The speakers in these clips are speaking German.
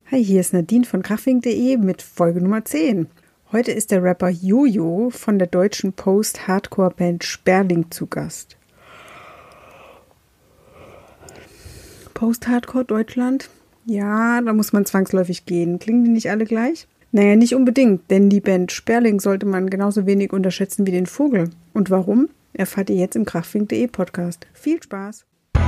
Hi, hier ist Nadine von krachfink.de mit Folge Nummer 10. Heute ist der Rapper Jojo von der deutschen Post-Hardcore-Band Sperling zu Gast. Post-Hardcore Deutschland? Ja, da muss man zwangsläufig gehen. Klingen die nicht alle gleich? Naja, nicht unbedingt, denn die Band Sperling sollte man genauso wenig unterschätzen wie den Vogel. Und warum? Erfahrt ihr jetzt im krachfink.de Podcast. Viel Spaß!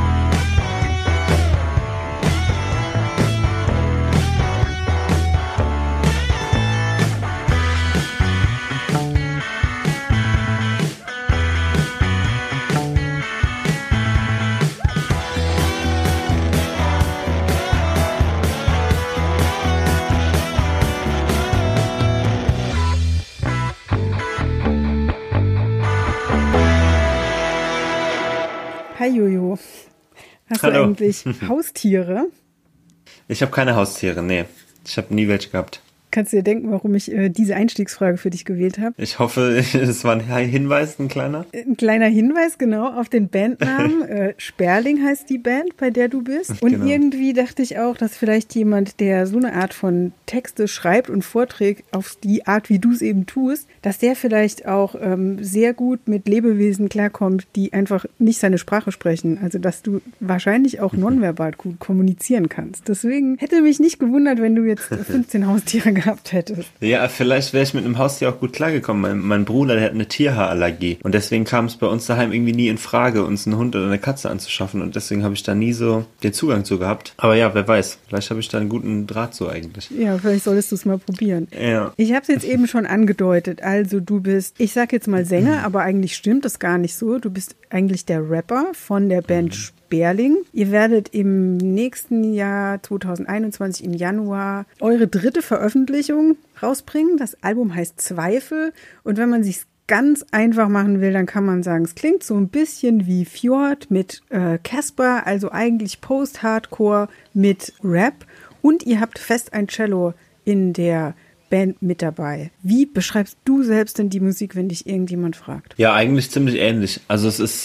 Hi Jojo, hast Hallo. du eigentlich Haustiere? Ich habe keine Haustiere, nee. Ich habe nie welche gehabt. Kannst du dir denken, warum ich diese Einstiegsfrage für dich gewählt habe? Ich hoffe, es war ein Hinweis, ein kleiner. Ein kleiner Hinweis, genau, auf den Bandnamen. Sperling heißt die Band, bei der du bist. Und Genau. irgendwie dachte ich auch, dass vielleicht jemand, der so eine Art von Texte schreibt und vorträgt, auf die Art, wie du es eben tust, dass der vielleicht auch sehr gut mit Lebewesen klarkommt, die einfach nicht seine Sprache sprechen. Also, dass du wahrscheinlich auch nonverbal gut kommunizieren kannst. Deswegen hätte mich nicht gewundert, wenn du jetzt 15 Haustiere gehabt hättest. Ja, vielleicht wäre ich mit einem Haustier auch gut klargekommen. Mein Bruder, der hat eine Tierhaarallergie. Und deswegen kam es bei uns daheim irgendwie nie in Frage, uns einen Hund oder eine Katze anzuschaffen. Und deswegen habe ich da nie so den Zugang zu gehabt. Aber ja, wer weiß. Vielleicht habe ich da einen guten Draht zu eigentlich. Ja, vielleicht solltest du es mal probieren. Ja. Ich habe es jetzt eben schon angedeutet. Also du bist, ich sag jetzt mal Sänger, aber eigentlich stimmt das gar nicht so. Du bist eigentlich der Rapper von der Band Sperling. Ihr werdet im nächsten Jahr 2021 im Januar eure dritte Veröffentlichung rausbringen. Das Album heißt Zweifel. Und wenn man sich's ganz einfach machen will, dann kann man sagen, es klingt so ein bisschen wie Fjord mit Casper, also eigentlich Post-Hardcore mit Rap. Und ihr habt fest ein Cello in der Band mit dabei. Wie beschreibst du selbst denn die Musik, wenn dich irgendjemand fragt? Ja, eigentlich ziemlich ähnlich. Also es ist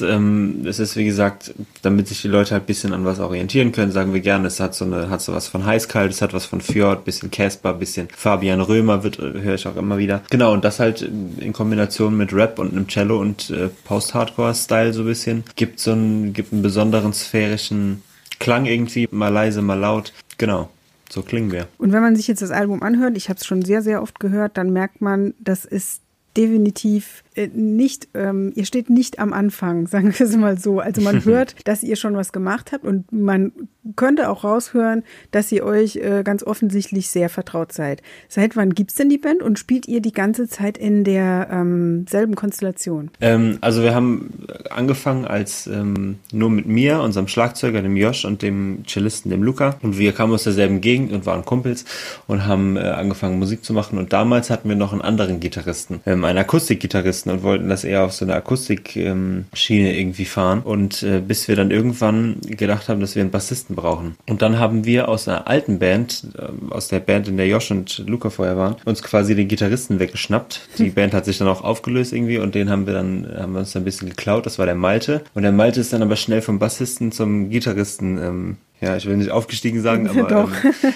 wie gesagt, damit sich die Leute halt ein bisschen an was orientieren können, sagen wir gerne, es hat so was von Heißkalt, es hat was von Fjord, bisschen Casper, bisschen Fabian Römer höre ich auch immer wieder. Genau, und das halt in Kombination mit Rap und einem Cello und Post-Hardcore-Style so ein bisschen, gibt einen besonderen sphärischen Klang irgendwie, mal leise, mal laut. Genau. So klingen wir. Und wenn man sich jetzt das Album anhört, ich habe es schon sehr, sehr oft gehört, dann merkt man, das ist definitiv nicht, ihr steht nicht am Anfang, sagen wir es mal so. Also man hört, dass ihr schon was gemacht habt und man könnte auch raushören, dass ihr euch ganz offensichtlich sehr vertraut seid. Seit wann gibt's denn die Band und spielt ihr die ganze Zeit in der selben Konstellation? Also wir haben angefangen als nur mit mir, unserem Schlagzeuger, dem Josh und dem Cellisten, dem Luca. Und wir kamen aus derselben Gegend und waren Kumpels und haben angefangen Musik zu machen. Und damals hatten wir noch einen anderen Gitarristen, einen Akustikgitarristen und wollten das eher auf so eine Akustik-Schiene irgendwie fahren. Und bis wir dann irgendwann gedacht haben, dass wir einen Bassisten brauchen. Und dann haben wir aus einer alten Band, aus der Band, in der Josh und Luca vorher waren, uns quasi den Gitarristen weggeschnappt. Die Band hat sich dann auch aufgelöst irgendwie und den haben wir uns dann ein bisschen geklaut. Das war der Malte. Und der Malte ist dann aber schnell vom Bassisten zum Gitarristen ich will nicht aufgestiegen sagen, aber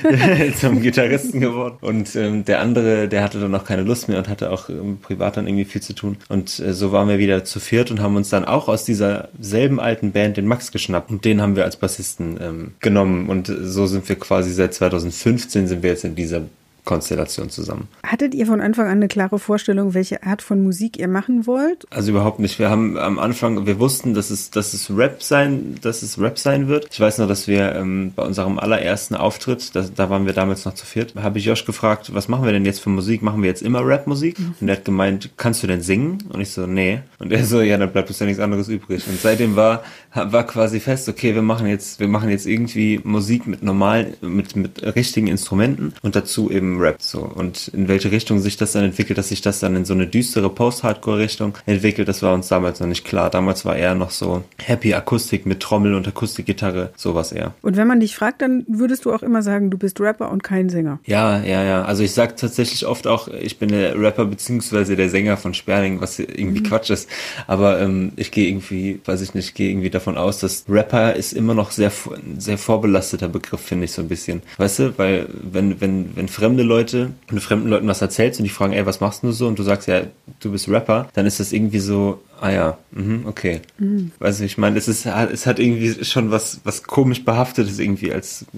zum Gitarristen geworden. Und der andere, der hatte dann auch keine Lust mehr und hatte auch privat dann irgendwie viel zu tun. Und so waren wir wieder zu viert und haben uns dann auch aus dieser selben alten Band den Max geschnappt. Und den haben wir als Bassisten genommen. Und so sind wir quasi seit 2015 sind wir jetzt in dieser Konstellation zusammen. Hattet ihr von Anfang an eine klare Vorstellung, welche Art von Musik ihr machen wollt? Also überhaupt nicht. Wir haben am Anfang, wir wussten, dass es Rap sein wird. Ich weiß noch, dass wir bei unserem allerersten Auftritt, da waren wir damals noch zu viert, habe ich Josh gefragt, was machen wir denn jetzt für Musik? Machen wir jetzt immer Rap-Musik? Und er hat gemeint, kannst du denn singen? Und ich so, nee. Und er so, ja, dann bleibt uns ja nichts anderes übrig. Und seitdem war quasi fest, okay, wir machen jetzt irgendwie Musik mit richtigen Instrumenten und dazu eben im Rap so. Und in welche Richtung sich das dann entwickelt, dass sich das dann in so eine düstere Post-Hardcore-Richtung entwickelt, das war uns damals noch nicht klar. Damals war eher noch so Happy Akustik mit Trommel und Akustikgitarre, sowas eher. Und wenn man dich fragt, dann würdest du auch immer sagen, du bist Rapper und kein Sänger. Ja. Also ich sage tatsächlich oft auch, ich bin der Rapper beziehungsweise der Sänger von Sperling, was irgendwie Quatsch ist. Aber ich gehe irgendwie davon aus, dass Rapper ist immer noch sehr vorbelasteter Begriff, finde ich so ein bisschen. Weißt du, weil wenn fremden Leuten was erzählst und die fragen, ey, was machst du so? Und du sagst, ja, du bist Rapper, dann ist das irgendwie so, ah ja, okay. Weißt du, ich meine, es hat irgendwie schon was komisch Behaftetes irgendwie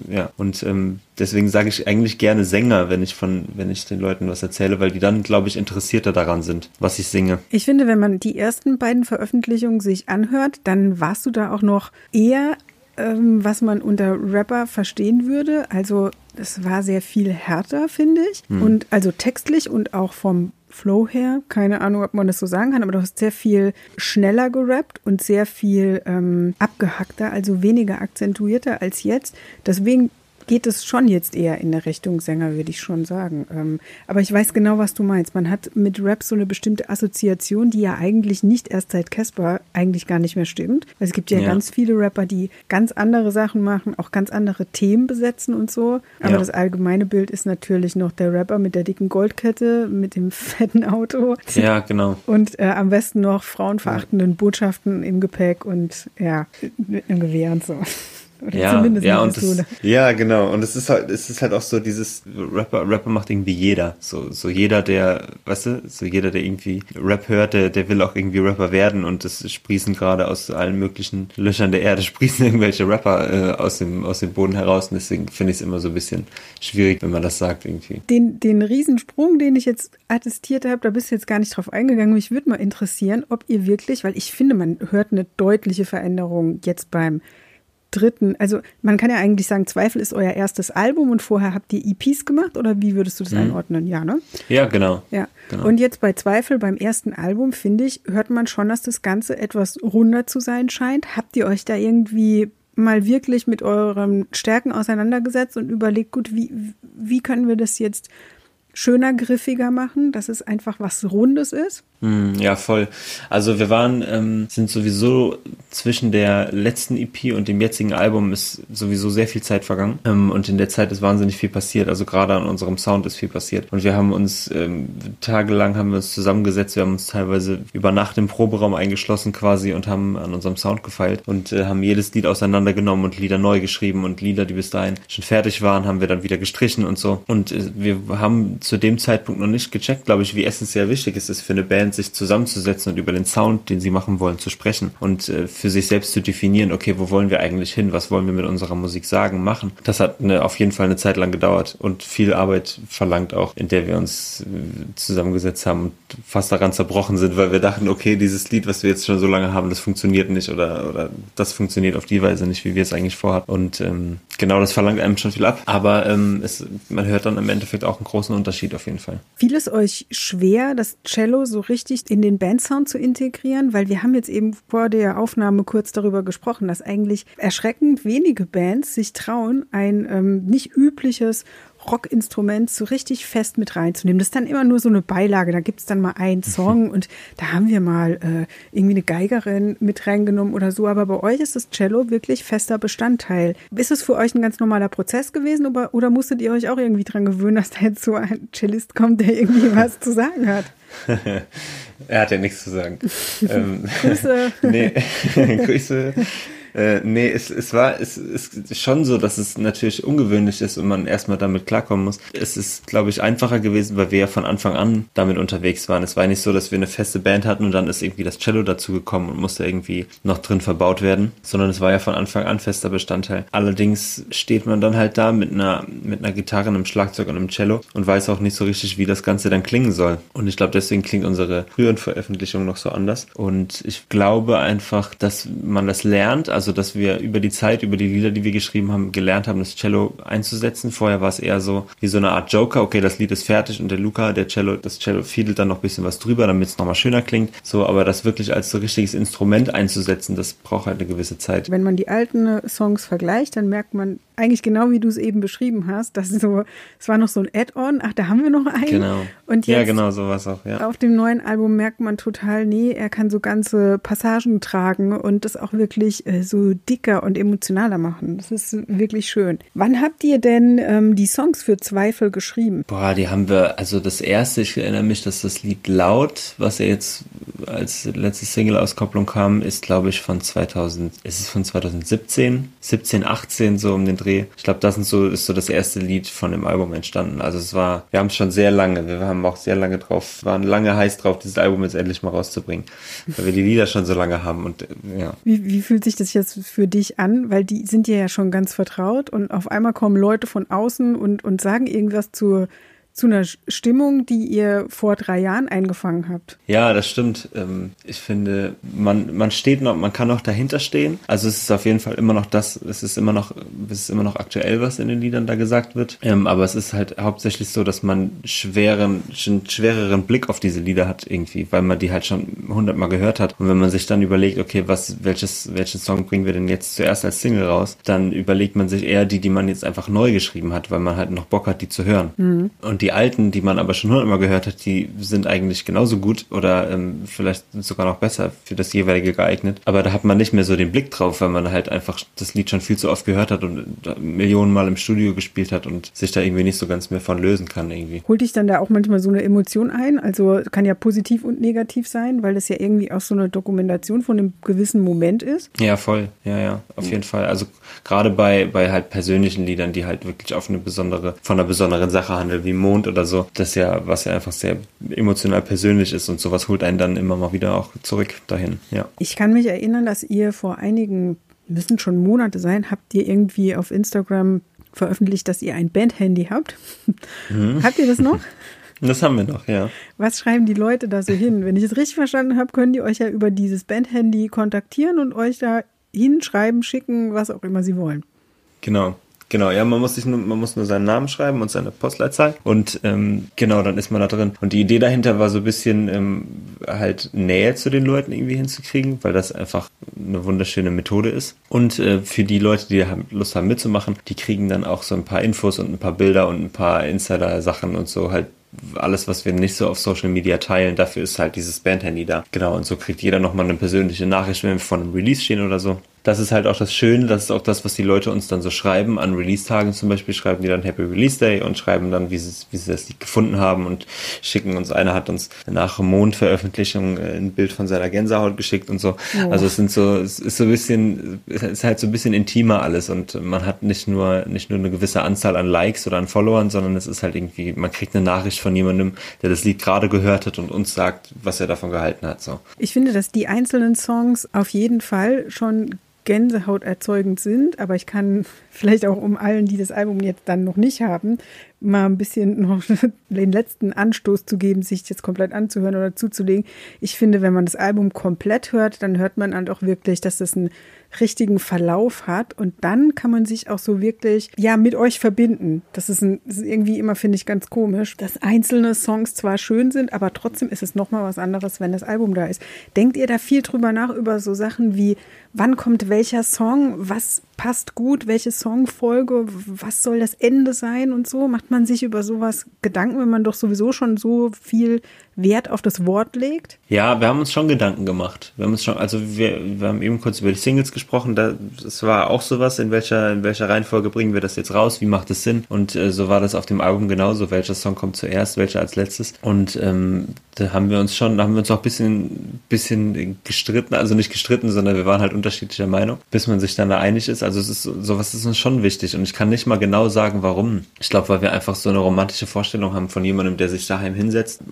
und deswegen sage ich eigentlich gerne Sänger, wenn ich den Leuten was erzähle, weil die dann, glaube ich, interessierter daran sind, was ich singe. Ich finde, wenn man die ersten beiden Veröffentlichungen sich anhört, dann warst du da auch noch eher, was man unter Rapper verstehen würde. Also es war sehr viel härter, finde ich. Und also textlich und auch vom Flow her, keine Ahnung, ob man das so sagen kann, aber du hast sehr viel schneller gerappt und sehr viel abgehackter, also weniger akzentuierter als jetzt. Deswegen geht es schon jetzt eher in der Richtung Sänger, würde ich schon sagen. Aber ich weiß genau, was du meinst. Man hat mit Rap so eine bestimmte Assoziation, die ja eigentlich nicht erst seit Casper eigentlich gar nicht mehr stimmt. Weil es gibt ja ganz viele Rapper, die ganz andere Sachen machen, auch ganz andere Themen besetzen und so. Aber das allgemeine Bild ist natürlich noch der Rapper mit der dicken Goldkette, mit dem fetten Auto. Ja, genau. Und am besten noch frauenverachtenden Botschaften im Gepäck und mit einem Gewehr und so. Oder zumindest eine Pistole. Ja, genau. Und es ist halt auch so dieses Rapper macht irgendwie jeder. So jeder, der, weißt du, so jeder, der irgendwie Rap hört, der will auch irgendwie Rapper werden und es sprießen gerade aus allen möglichen Löchern der Erde, sprießen irgendwelche Rapper aus dem Boden heraus und deswegen finde ich es immer so ein bisschen schwierig, wenn man das sagt irgendwie. Den Riesensprung, den ich jetzt attestiert habe, da bist du jetzt gar nicht drauf eingegangen. Mich würde mal interessieren, ob ihr wirklich, weil ich finde, man hört eine deutliche Veränderung jetzt beim dritten, also man kann ja eigentlich sagen, Zweifel ist euer erstes Album und vorher habt ihr EPs gemacht oder wie würdest du das einordnen? Ja, ne? Ja, genau. Ja. Genau. Und jetzt bei Zweifel, beim ersten Album, finde ich, hört man schon, dass das Ganze etwas runder zu sein scheint. Habt ihr euch da irgendwie mal wirklich mit euren Stärken auseinandergesetzt und überlegt, gut, wie können wir das jetzt schöner, griffiger machen, dass es einfach was Rundes ist? Ja, voll. Also wir sind sowieso zwischen der letzten EP und dem jetzigen Album ist sowieso sehr viel Zeit vergangen. Und in der Zeit ist wahnsinnig viel passiert. Also gerade an unserem Sound ist viel passiert. Und wir haben uns tagelang zusammengesetzt. Wir haben uns teilweise über Nacht im Proberaum eingeschlossen quasi und haben an unserem Sound gefeilt und haben jedes Lied auseinandergenommen und Lieder neu geschrieben und Lieder, die bis dahin schon fertig waren, haben wir dann wieder gestrichen und so. Und wir haben zu dem Zeitpunkt noch nicht gecheckt, glaube ich, wie essentiell wichtig es ist für eine Band, sich zusammenzusetzen und über den Sound, den sie machen wollen, zu sprechen und für sich selbst zu definieren, okay, wo wollen wir eigentlich hin, was wollen wir mit unserer Musik sagen, machen. Das hat auf jeden Fall eine Zeit lang gedauert und viel Arbeit verlangt auch, in der wir uns zusammengesetzt haben und fast daran zerbrochen sind, weil wir dachten, okay, dieses Lied, was wir jetzt schon so lange haben, das funktioniert nicht oder das funktioniert auf die Weise nicht, wie wir es eigentlich vorhaben. Und genau, das verlangt einem schon viel ab, aber man hört dann im Endeffekt auch einen großen Unterschied auf jeden Fall. Fiel es euch schwer, das Cello so richtig in den Bandsound zu integrieren? Weil wir haben jetzt eben vor der Aufnahme kurz darüber gesprochen, dass eigentlich erschreckend wenige Bands sich trauen, ein nicht übliches Rockinstrument so richtig fest mit reinzunehmen. Das ist dann immer nur so eine Beilage. Da gibt es dann mal einen Song und da haben wir mal irgendwie eine Geigerin mit reingenommen oder so. Aber bei euch ist das Cello wirklich fester Bestandteil. Ist es für euch ein ganz normaler Prozess gewesen oder musstet ihr euch auch irgendwie dran gewöhnen, dass da jetzt so ein Cellist kommt, der irgendwie was zu sagen hat? Er hat ja nichts zu sagen. Grüße. Nee, Grüße. Es ist schon so, dass es natürlich ungewöhnlich ist und man erstmal damit klarkommen muss. Es ist, glaube ich, einfacher gewesen, weil wir ja von Anfang an damit unterwegs waren. Es war nicht so, dass wir eine feste Band hatten und dann ist irgendwie das Cello dazugekommen und musste irgendwie noch drin verbaut werden, sondern es war ja von Anfang an fester Bestandteil. Allerdings steht man dann halt da mit einer Gitarre, einem Schlagzeug und einem Cello und weiß auch nicht so richtig, wie das Ganze dann klingen soll. Und ich glaube, deswegen klingt unsere früheren Veröffentlichung noch so anders. Und ich glaube einfach, dass man das lernt. also dass wir über die Zeit, über die Lieder, die wir geschrieben haben, gelernt haben, das Cello einzusetzen. Vorher war es eher so wie so eine Art Joker, okay, das Lied ist fertig und der Luca, das Cello fiedelt dann noch ein bisschen was drüber, damit es nochmal schöner klingt. So, aber das wirklich als so richtiges Instrument einzusetzen, das braucht halt eine gewisse Zeit. Wenn man die alten Songs vergleicht, dann merkt man eigentlich genau, wie du es eben beschrieben hast, dass es war noch so ein Add-on, ach, da haben wir noch einen. Genau. Und jetzt ja, genau, sowas auch, ja. Auf dem neuen Album merkt man total, nee, er kann so ganze Passagen tragen und das auch wirklich so dicker und emotionaler machen. Das ist wirklich schön. Wann habt ihr denn die Songs für Zweifel geschrieben? Boah, die haben wir, also das erste, ich erinnere mich, dass das Lied Laut, was ja jetzt als letzte Single-Auskopplung kam, ist, glaube ich, von 2017, 18, so um den Dreh. Ich glaube, ist so das erste Lied von dem Album entstanden. Also wir haben es schon sehr lange, wir haben auch sehr lange waren lange heiß drauf, dieses Album jetzt endlich mal rauszubringen, weil wir die Lieder schon so lange haben und ja. Wie fühlt sich das jetzt für dich an? Weil die sind dir ja schon ganz vertraut und auf einmal kommen Leute von außen und sagen irgendwas zu einer Stimmung, die ihr vor 3 Jahren eingefangen habt. Ja, das stimmt. Ich finde, man steht noch, man kann noch dahinter stehen. Also es ist auf jeden Fall immer noch es ist immer noch aktuell, was in den Liedern da gesagt wird. Aber es ist halt hauptsächlich so, dass man einen schwereren Blick auf diese Lieder hat irgendwie, weil man die halt schon 100-mal gehört hat. Und wenn man sich dann überlegt, okay, welchen Song bringen wir denn jetzt zuerst als Single raus, dann überlegt man sich eher die man jetzt einfach neu geschrieben hat, weil man halt noch Bock hat, die zu hören. Mhm. Und die alten, die man aber schon 100-mal gehört hat, die sind eigentlich genauso gut oder vielleicht sogar noch besser für das jeweilige geeignet. Aber da hat man nicht mehr so den Blick drauf, weil man halt einfach das Lied schon viel zu oft gehört hat und Millionen Mal im Studio gespielt hat und sich da irgendwie nicht so ganz mehr von lösen kann irgendwie. Holt dich dann da auch manchmal so eine Emotion ein? Also kann ja positiv und negativ sein, weil das ja irgendwie auch so eine Dokumentation von einem gewissen Moment ist. Ja, voll. Ja, auf jeden Fall. Also gerade bei halt persönlichen Liedern, die halt wirklich von einer besonderen Sache handeln, wie Mond oder so, was ja einfach sehr emotional persönlich ist und sowas holt einen dann immer mal wieder auch zurück dahin, ja. Ich kann mich erinnern, dass ihr vor müssen schon Monate sein, habt ihr irgendwie auf Instagram veröffentlicht, dass ihr ein Bandhandy habt. Mhm. Habt ihr das noch? Das haben wir noch, ja. Was schreiben die Leute da so hin? Wenn ich es richtig verstanden habe, können die euch ja über dieses Bandhandy kontaktieren und euch da hinschreiben, schicken, was auch immer sie wollen. Genau, ja, man muss nur seinen Namen schreiben und seine Postleitzahl und genau, dann ist man da drin. Und die Idee dahinter war so ein bisschen halt Nähe zu den Leuten irgendwie hinzukriegen, weil das einfach eine wunderschöne Methode ist. Und für die Leute, die Lust haben mitzumachen, die kriegen dann auch so ein paar Infos und ein paar Bilder und ein paar Insider-Sachen und so halt. Alles, was wir nicht so auf Social Media teilen, dafür ist halt dieses Bandhandy da. Genau, und so kriegt jeder nochmal eine persönliche Nachricht, wenn wir vor einem Release stehen oder so. Das ist halt auch das Schöne, das ist auch das, was die Leute uns dann so schreiben. An Release-Tagen zum Beispiel schreiben die dann Happy Release Day und schreiben dann, wie sie das Lied gefunden haben und schicken uns, einer hat uns nach Mondveröffentlichung ein Bild von seiner Gänsehaut geschickt und so. Oh. Also es ist halt so ein bisschen intimer alles und man hat nicht nur eine gewisse Anzahl an Likes oder an Followern, sondern es ist halt irgendwie, man kriegt eine Nachricht von jemandem, der das Lied gerade gehört hat und uns sagt, was er davon gehalten hat, so. Ich finde, dass die einzelnen Songs auf jeden Fall schon Gänsehaut erzeugend sind, aber ich kann vielleicht auch allen, die das Album jetzt dann noch nicht haben, mal ein bisschen noch den letzten Anstoß zu geben, sich jetzt komplett anzuhören oder zuzulegen. Ich finde, wenn man das Album komplett hört, dann hört man halt auch wirklich, dass das einen richtigen Verlauf hat und dann kann man sich auch so wirklich, ja, mit euch verbinden. Das ist irgendwie immer, finde ich, ganz komisch, dass einzelne Songs zwar schön sind, aber trotzdem ist es nochmal was anderes, wenn das Album da ist. Denkt ihr da viel drüber nach, über so Sachen wie, wann kommt welcher Song, was passt gut, welche Songfolge, was soll das Ende sein und so? Macht man sich über sowas Gedanken, wenn man doch sowieso schon so viel Wert auf das Wort legt? Ja, wir haben uns schon Gedanken gemacht. Wir haben eben kurz über die Singles gesprochen, das war auch sowas, in welcher Reihenfolge bringen wir das jetzt raus, wie macht es Sinn? Und so war das auf dem Album genauso, welcher Song kommt zuerst, welcher als letztes. Und da haben wir uns auch ein bisschen gestritten, also nicht gestritten, sondern wir waren halt unterschiedlicher Meinung, bis man sich dann da einig ist. Also sowas ist uns schon wichtig und ich kann nicht mal genau sagen, warum. Ich glaube, weil wir einfach so eine romantische Vorstellung haben von jemandem, der sich daheim hinsetzt und das Album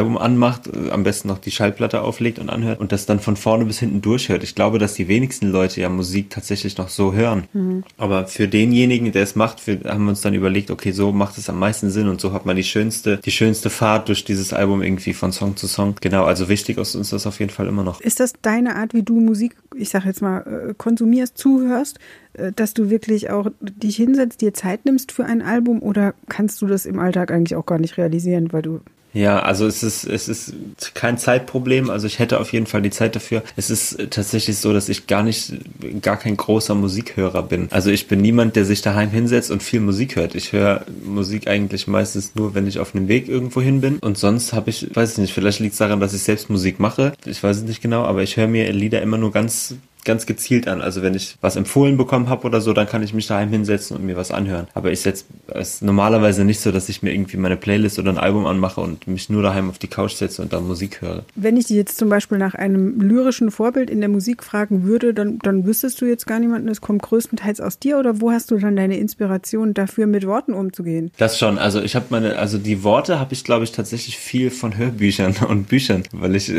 Album anmacht, am besten noch die Schallplatte auflegt und anhört und das dann von vorne bis hinten durchhört. Ich glaube, dass die wenigsten Leute ja Musik tatsächlich noch so hören. Aber für denjenigen, der es macht, haben wir uns dann überlegt, okay, so macht es am meisten Sinn und so hat man die schönste Fahrt durch dieses Album irgendwie von Song zu Song. Genau, also wichtig ist uns das auf jeden Fall immer noch. Ist das deine Art, wie du Musik, ich sag jetzt mal, konsumierst, zuhörst, dass du wirklich auch dich hinsetzt, dir Zeit nimmst für ein Album oder kannst du das im Alltag eigentlich auch gar nicht realisieren, weil du... Ja, also es ist kein Zeitproblem, also ich hätte auf jeden Fall die Zeit dafür. Es ist tatsächlich so, dass ich gar kein großer Musikhörer bin. Also ich bin niemand, der sich daheim hinsetzt und viel Musik hört. Ich höre Musik eigentlich meistens nur, wenn ich auf einem Weg irgendwo hin bin und sonst habe ich, weiß ich nicht, vielleicht liegt es daran, dass ich selbst Musik mache. Ich weiß es nicht genau, aber ich höre mir Lieder immer nur ganz gezielt an. Also wenn ich was empfohlen bekommen habe oder so, dann kann ich mich daheim hinsetzen und mir was anhören. Aber ich setze es normalerweise nicht so, dass ich mir irgendwie meine Playlist oder ein Album anmache und mich nur daheim auf die Couch setze und dann Musik höre. Wenn ich dich jetzt zum Beispiel nach einem lyrischen Vorbild in der Musik fragen würde, dann wüsstest du jetzt gar niemanden, es kommt größtenteils aus dir oder wo hast du dann deine Inspiration dafür, mit Worten umzugehen? Das schon. Also ich habe die Worte habe ich, glaube ich, tatsächlich viel von Hörbüchern und Büchern, weil ich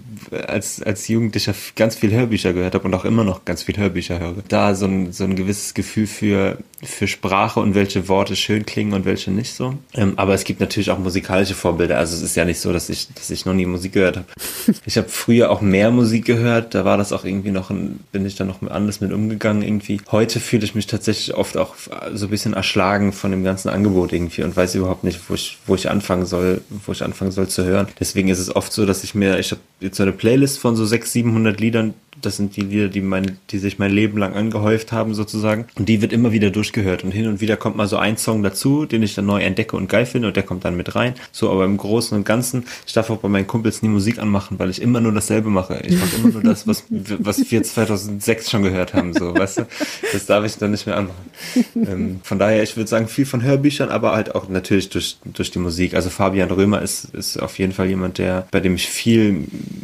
als Jugendlicher ganz viel Hörbücher gehört habe und auch immer noch ganz viel Hörbücher höre. Da so ein gewisses Gefühl für Sprache und welche Worte schön klingen und welche nicht so. Aber es gibt natürlich auch musikalische Vorbilder. Also es ist ja nicht so, dass ich noch nie Musik gehört habe. Ich habe früher auch mehr Musik gehört. Da war das auch irgendwie bin ich da noch anders mit umgegangen irgendwie. Heute fühle ich mich tatsächlich oft auch so ein bisschen erschlagen von dem ganzen Angebot irgendwie und weiß überhaupt nicht, wo ich anfangen soll zu hören. Deswegen ist es oft so, dass ich habe jetzt so eine Playlist von so 600, 700 Liedern. Das sind die Lieder, die sich mein Leben lang angehäuft haben sozusagen. Und die wird immer wieder durchgehört. Und hin und wieder kommt mal so ein Song dazu, den ich dann neu entdecke und geil finde und der kommt dann mit rein. So, aber im Großen und Ganzen, ich darf auch bei meinen Kumpels nie Musik anmachen, weil ich immer nur dasselbe mache. Ich mache immer nur das, was wir 2006 schon gehört haben, so, weißt du? Das darf ich dann nicht mehr anmachen. Von daher, ich würde sagen, viel von Hörbüchern, aber halt auch natürlich durch die Musik. Also Fabian Römer ist auf jeden Fall jemand, bei dem ich viel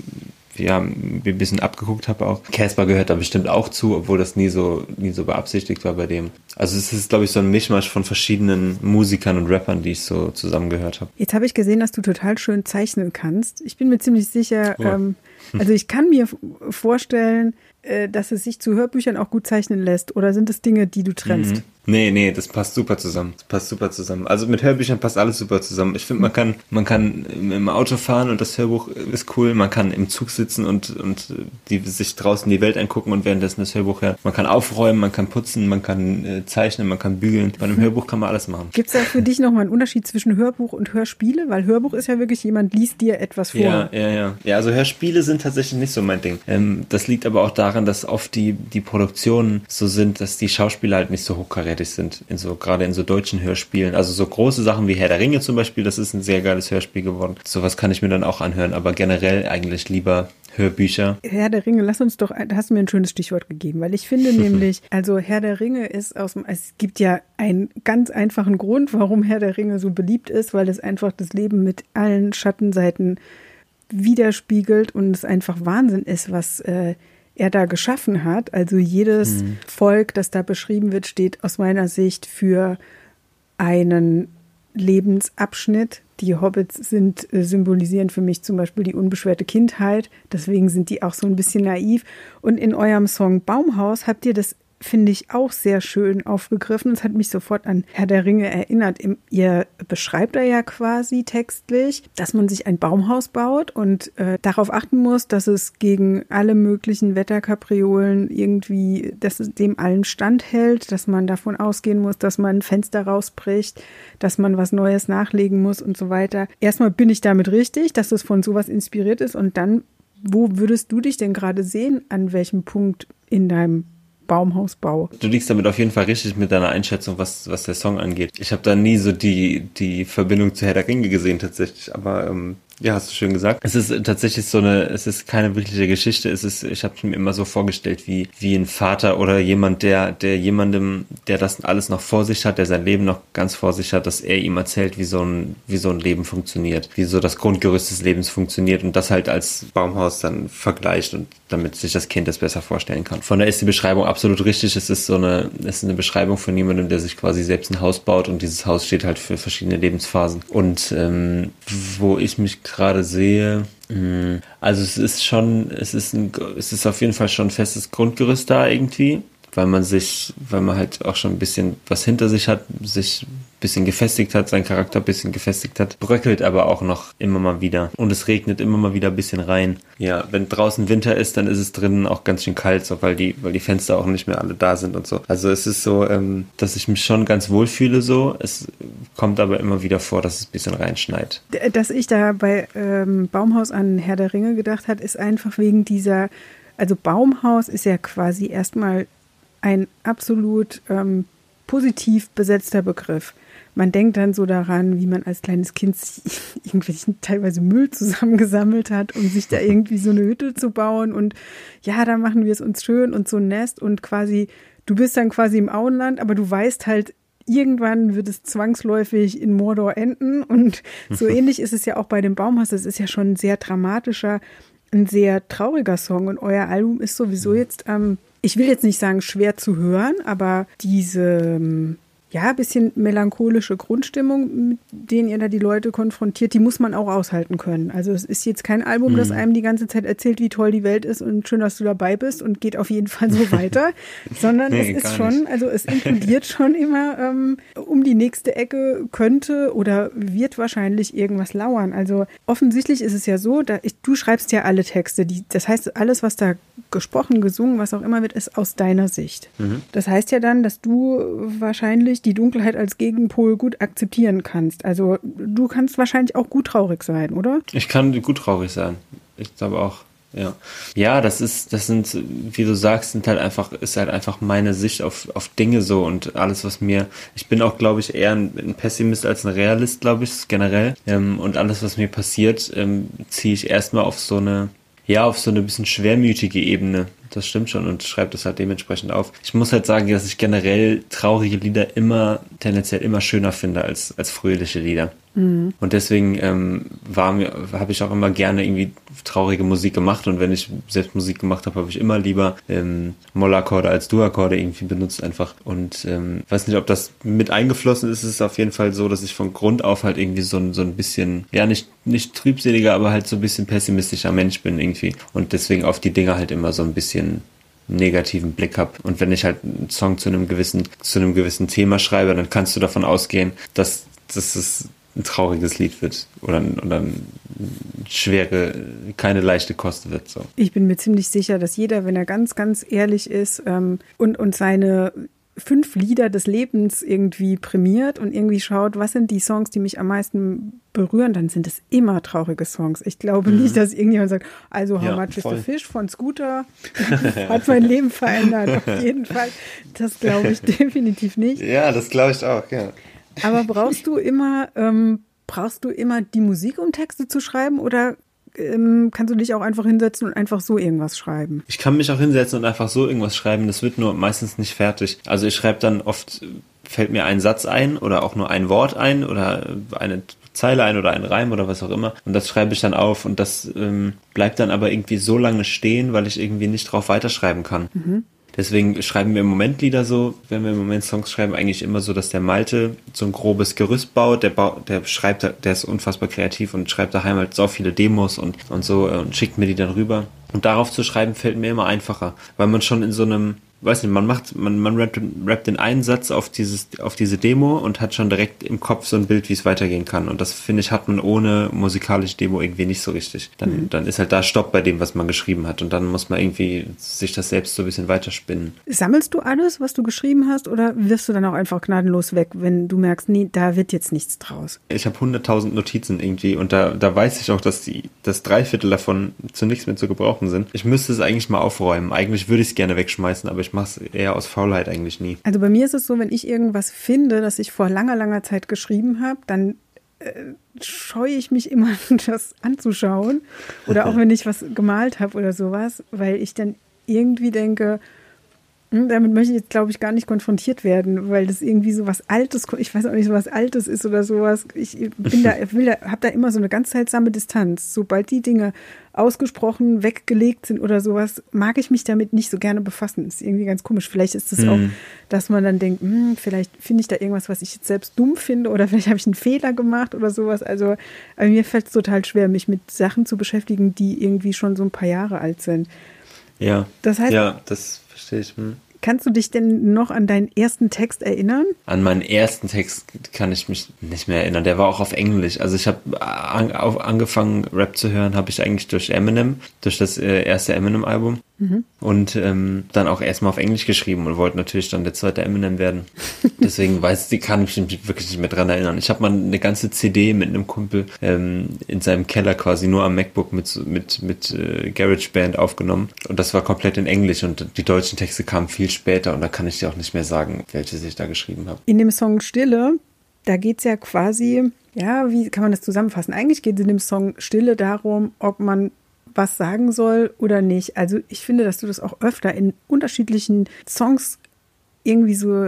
ein bisschen abgeguckt habe auch. Casper gehört da bestimmt auch zu, obwohl das nie so beabsichtigt war bei dem. Also es ist, glaube ich, so ein Mischmasch von verschiedenen Musikern und Rappern, die ich so zusammengehört habe. Jetzt habe ich gesehen, dass du total schön zeichnen kannst. Ich bin mir ziemlich sicher, also ich kann mir vorstellen, dass es sich zu Hörbüchern auch gut zeichnen lässt. Oder sind es Dinge, die du trennst? Nee, das passt super zusammen. Also mit Hörbüchern passt alles super zusammen. Ich finde, man kann im Auto fahren und das Hörbuch ist cool. Man kann im Zug sitzen und sich draußen die Welt angucken und währenddessen das Hörbuch hören. Man kann aufräumen, man kann putzen, man kann zeichnen, man kann bügeln. Bei einem Hörbuch kann man alles machen. Gibt es da für dich nochmal einen Unterschied zwischen Hörbuch und Hörspiele? Weil Hörbuch ist ja wirklich, jemand liest dir etwas vor. Ja, also Hörspiele sind tatsächlich nicht so mein Ding. Das liegt aber auch daran, dass oft die Produktionen so sind, dass die Schauspieler halt nicht so hochkarätig sind, gerade in so deutschen Hörspielen. Also so große Sachen wie Herr der Ringe zum Beispiel, das ist ein sehr geiles Hörspiel geworden. Sowas kann ich mir dann auch anhören, aber generell eigentlich lieber Hörbücher. Herr der Ringe, lass uns doch, da hast du mir ein schönes Stichwort gegeben, weil ich finde nämlich, also Herr der Ringe es gibt ja einen ganz einfachen Grund, warum Herr der Ringe so beliebt ist, weil es einfach das Leben mit allen Schattenseiten widerspiegelt und es einfach Wahnsinn ist, was er da geschaffen hat. Also jedes Volk, das da beschrieben wird, steht aus meiner Sicht für einen Lebensabschnitt. Die Hobbits symbolisieren für mich zum Beispiel die unbeschwerte Kindheit. Deswegen sind die auch so ein bisschen naiv. Und in eurem Song Baumhaus habt ihr das, finde ich, auch sehr schön aufgegriffen. Es hat mich sofort an Herr der Ringe erinnert. Ihr beschreibt da ja quasi textlich, dass man sich ein Baumhaus baut und darauf achten muss, dass es gegen alle möglichen Wetterkapriolen irgendwie, dass es dem allen standhält, dass man davon ausgehen muss, dass man ein Fenster rausbricht, dass man was Neues nachlegen muss und so weiter. Erstmal bin ich damit richtig, dass es von sowas inspiriert ist und dann, wo würdest du dich denn gerade sehen, an welchem Punkt in deinem Baumhausbau? Du liegst damit auf jeden Fall richtig mit deiner Einschätzung, was der Song angeht. Ich habe da nie so die Verbindung zu Herr der Ringe gesehen tatsächlich, aber ja, hast du schön gesagt. Es ist tatsächlich es ist keine wirkliche Geschichte. Ich habe mir immer so vorgestellt, wie ein Vater oder jemand, der jemandem, der das alles noch vor sich hat, der sein Leben noch ganz vor sich hat, dass er ihm erzählt, wie so ein Leben funktioniert, wie so das Grundgerüst des Lebens funktioniert und das halt als Baumhaus dann vergleicht und damit sich das Kind das besser vorstellen kann. Von daher ist die Beschreibung absolut richtig. Es ist eine Beschreibung von jemandem, der sich quasi selbst ein Haus baut und dieses Haus steht halt für verschiedene Lebensphasen. Und wo ich mich gerade sehe, also es ist auf jeden Fall schon ein festes Grundgerüst da irgendwie, weil man halt auch schon ein bisschen was hinter sich hat, sich ein bisschen gefestigt hat, seinen Charakter ein bisschen gefestigt hat, bröckelt aber auch noch immer mal wieder und es regnet immer mal wieder ein bisschen rein. Ja, wenn draußen Winter ist, dann ist es drinnen auch ganz schön kalt, so, weil die Fenster auch nicht mehr alle da sind und so. Also es ist so, dass ich mich schon ganz wohl fühle so. Es kommt aber immer wieder vor, dass es ein bisschen reinschneit. Dass ich da bei Baumhaus an Herr der Ringe gedacht habe, ist einfach wegen dieser, also Baumhaus ist ja quasi erstmal ein absolut positiv besetzter Begriff. Man denkt dann so daran, wie man als kleines Kind irgendwelchen teilweise Müll zusammengesammelt hat, um sich da irgendwie so eine Hütte zu bauen und ja, da machen wir es uns schön und so ein Nest und quasi, du bist dann quasi im Auenland, aber du weißt halt, irgendwann wird es zwangsläufig in Mordor enden und so ähnlich ist es ja auch bei dem Baumhaus. Das ist ja schon ein sehr dramatischer, ein sehr trauriger Song und euer Album ist sowieso jetzt, ich will jetzt nicht sagen schwer zu hören, aber diese ja, bisschen melancholische Grundstimmung, mit denen ihr da die Leute konfrontiert, die muss man auch aushalten können. Also es ist jetzt kein Album, das einem die ganze Zeit erzählt, wie toll die Welt ist und schön, dass du dabei bist und geht auf jeden Fall so weiter, sondern es ist schon, nicht. Also es inkludiert schon immer um die nächste Ecke könnte oder wird wahrscheinlich irgendwas lauern. Also offensichtlich ist es ja so, du schreibst ja alle Texte, das heißt, alles, was da gesprochen, gesungen, was auch immer wird, ist aus deiner Sicht. Das heißt ja dann, dass du wahrscheinlich die Dunkelheit als Gegenpol gut akzeptieren kannst. Also du kannst wahrscheinlich auch gut traurig sein, oder? Ich kann gut traurig sein. Ich glaube auch, ja. Ja, das sind, wie du sagst, ist halt einfach meine Sicht auf Dinge so und alles, was ich bin auch, glaube ich, eher ein Pessimist als ein Realist, glaube ich, generell. Und alles, was mir passiert, ziehe ich erstmal auf so eine bisschen schwermütige Ebene. Das stimmt schon und schreibe das halt dementsprechend auf. Ich muss halt sagen, dass ich generell traurige Lieder tendenziell immer schöner finde als fröhliche Lieder. Und deswegen habe ich auch immer gerne irgendwie traurige Musik gemacht und wenn ich selbst Musik gemacht habe, habe ich immer lieber Mollakkorde als Dur-Akkorde irgendwie benutzt einfach und weiß nicht, ob das mit eingeflossen ist. Es ist auf jeden Fall so, dass ich von Grund auf halt irgendwie so ein bisschen, ja nicht trübseliger, aber halt so ein bisschen pessimistischer Mensch bin irgendwie und deswegen auf die Dinge halt immer so ein bisschen negativen Blick habe. Und wenn ich halt einen Song zu einem gewissen Thema schreibe, dann kannst du davon ausgehen, dass es ein trauriges Lied wird oder keine leichte Kost wird. So. Ich bin mir ziemlich sicher, dass jeder, wenn er ganz, ganz ehrlich ist und seine 5 Lieder des Lebens irgendwie prämiert und irgendwie schaut, was sind die Songs, die mich am meisten berühren, dann sind es immer traurige Songs. Ich glaube nicht, dass irgendjemand sagt, also How Much is the Fish von Scooter hat mein Leben verändert. Auf jeden Fall. Das glaube ich definitiv nicht. Ja, das glaube ich auch, ja. Aber brauchst du immer die Musik, um Texte zu schreiben oder kannst du dich auch einfach hinsetzen und einfach so irgendwas schreiben? Ich kann mich auch hinsetzen und einfach so irgendwas schreiben, das wird nur meistens nicht fertig. Also ich schreibe dann oft, fällt mir ein Satz ein oder auch nur ein Wort ein oder eine Zeile ein oder ein Reim oder was auch immer und das schreibe ich dann auf und das bleibt dann aber irgendwie so lange stehen, weil ich irgendwie nicht drauf weiterschreiben kann. Deswegen schreiben wir im Moment Lieder so, wenn wir im Moment Songs schreiben, eigentlich immer so, dass der Malte so ein grobes Gerüst baut. Der ist unfassbar kreativ und schreibt daheim halt so viele Demos und so und schickt mir die dann rüber. Und darauf zu schreiben fällt mir immer einfacher, weil man schon in so einem, weiß nicht, man rappt den einen Satz auf diese Demo und hat schon direkt im Kopf so ein Bild, wie es weitergehen kann. Und das, finde ich, hat man ohne musikalische Demo irgendwie nicht so richtig. Dann ist halt da Stopp bei dem, was man geschrieben hat. Und dann muss man irgendwie sich das selbst so ein bisschen weiterspinnen. Sammelst du alles, was du geschrieben hast, oder wirfst du dann auch einfach gnadenlos weg, wenn du merkst, nee, da wird jetzt nichts draus? Ich habe 100.000 Notizen irgendwie und da weiß ich auch, dass das 3/4 davon zu nichts mehr zu gebrauchen sind. Ich müsste es eigentlich mal aufräumen. Eigentlich würde ich es gerne wegschmeißen, aber ich mache es eher aus Faulheit eigentlich nie. Also bei mir ist es so, wenn ich irgendwas finde, das ich vor langer, langer Zeit geschrieben habe, dann scheue ich mich immer, das anzuschauen. Oder auch wenn ich was gemalt habe oder sowas, weil ich dann irgendwie denke, Damit möchte ich jetzt, glaube ich, gar nicht konfrontiert werden, weil das irgendwie so was Altes, ich weiß auch nicht, so was Altes ist oder sowas. Ich habe da immer so eine ganz seltsame Distanz. Sobald die Dinge ausgesprochen weggelegt sind oder sowas, mag ich mich damit nicht so gerne befassen. Das ist irgendwie ganz komisch. Vielleicht ist es auch, dass man dann denkt, vielleicht finde ich da irgendwas, was ich jetzt selbst dumm finde oder vielleicht habe ich einen Fehler gemacht oder sowas. Also mir fällt es total schwer, mich mit Sachen zu beschäftigen, die irgendwie schon so ein paar Jahre alt sind. Ja, das heißt, ja, das verstehe ich. Kannst du dich denn noch an deinen ersten Text erinnern? An meinen ersten Text kann ich mich nicht mehr erinnern. Der war auch auf Englisch. Also ich habe angefangen, Rap zu hören, habe ich eigentlich durch Eminem, durch das erste Eminem-Album. Und dann auch erstmal auf Englisch geschrieben und wollte natürlich dann der zweite Eminem werden. Deswegen kann ich mich wirklich nicht mehr dran erinnern. Ich habe mal eine ganze CD mit einem Kumpel in seinem Keller quasi nur am MacBook mit GarageBand aufgenommen. Und das war komplett in Englisch und die deutschen Texte kamen viel später und da kann ich dir auch nicht mehr sagen, welche ich da geschrieben habe. In dem Song Stille, da geht es ja quasi, ja, wie kann man das zusammenfassen? Eigentlich geht es in dem Song Stille darum, ob man was sagen soll oder nicht. Also ich finde, dass du das auch öfter in unterschiedlichen Songs irgendwie so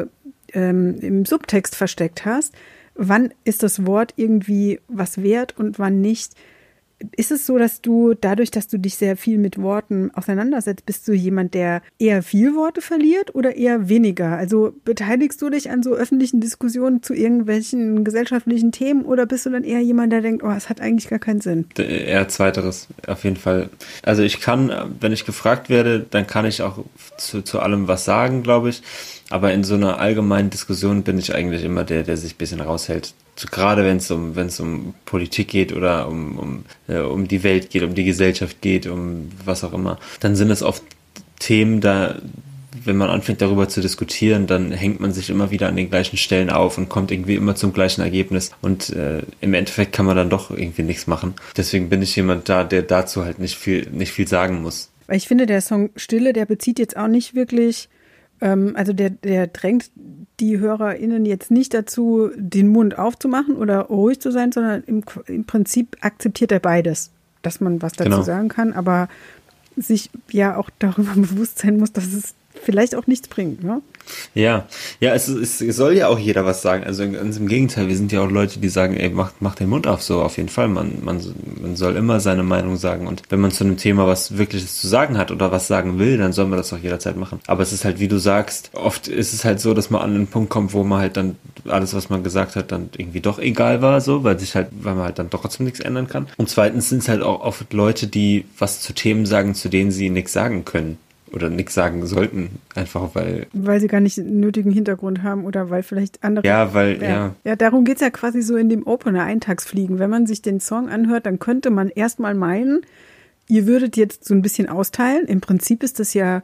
im Subtext versteckt hast. Wann ist das Wort irgendwie was wert und wann nicht? Ist es so, dass du dadurch, dass du dich sehr viel mit Worten auseinandersetzt, bist du jemand, der eher viel Worte verliert oder eher weniger? Also beteiligst du dich an so öffentlichen Diskussionen zu irgendwelchen gesellschaftlichen Themen oder bist du dann eher jemand, der denkt, oh, es hat eigentlich gar keinen Sinn? Eher zweiteres, auf jeden Fall. Also ich kann, wenn ich gefragt werde, dann kann ich auch zu allem was sagen, glaube ich. Aber in so einer allgemeinen Diskussion bin ich eigentlich immer der sich ein bisschen raushält. Gerade wenn es um Politik geht oder um die Welt geht, um die Gesellschaft geht, um was auch immer, dann sind es oft Themen, da, wenn man anfängt darüber zu diskutieren, dann hängt man sich immer wieder an den gleichen Stellen auf und kommt irgendwie immer zum gleichen Ergebnis. Und im Endeffekt kann man dann doch irgendwie nichts machen. Deswegen bin ich jemand da, der dazu halt nicht viel sagen muss. Weil ich finde, der Song Stille, der bezieht jetzt auch nicht wirklich, also der drängt die HörerInnen jetzt nicht dazu, den Mund aufzumachen oder ruhig zu sein, sondern im Prinzip akzeptiert er beides, dass man was dazu sagen kann, aber sich ja auch darüber bewusst sein muss, dass es vielleicht auch nichts bringt, ne? Ja, es soll ja auch jeder was sagen. Also ganz im Gegenteil, wir sind ja auch Leute, die sagen, ey, mach den Mund auf, so auf jeden Fall. Man soll immer seine Meinung sagen. Und wenn man zu einem Thema was Wirkliches zu sagen hat oder was sagen will, dann soll man das auch jederzeit machen. Aber es ist halt, wie du sagst, oft ist es halt so, dass man an einen Punkt kommt, wo man halt dann alles, was man gesagt hat, dann irgendwie doch egal war, so, weil man halt dann doch trotzdem nichts ändern kann. Und zweitens sind es halt auch oft Leute, die was zu Themen sagen, zu denen sie nichts sagen können. Oder nichts sagen sollten, einfach weil sie gar nicht einen nötigen Hintergrund haben oder weil vielleicht andere... Ja, darum geht's ja quasi so in dem Opener Eintagsfliegen. Wenn man sich den Song anhört, dann könnte man erstmal meinen, ihr würdet jetzt so ein bisschen austeilen. Im Prinzip ist das ja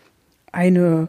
eine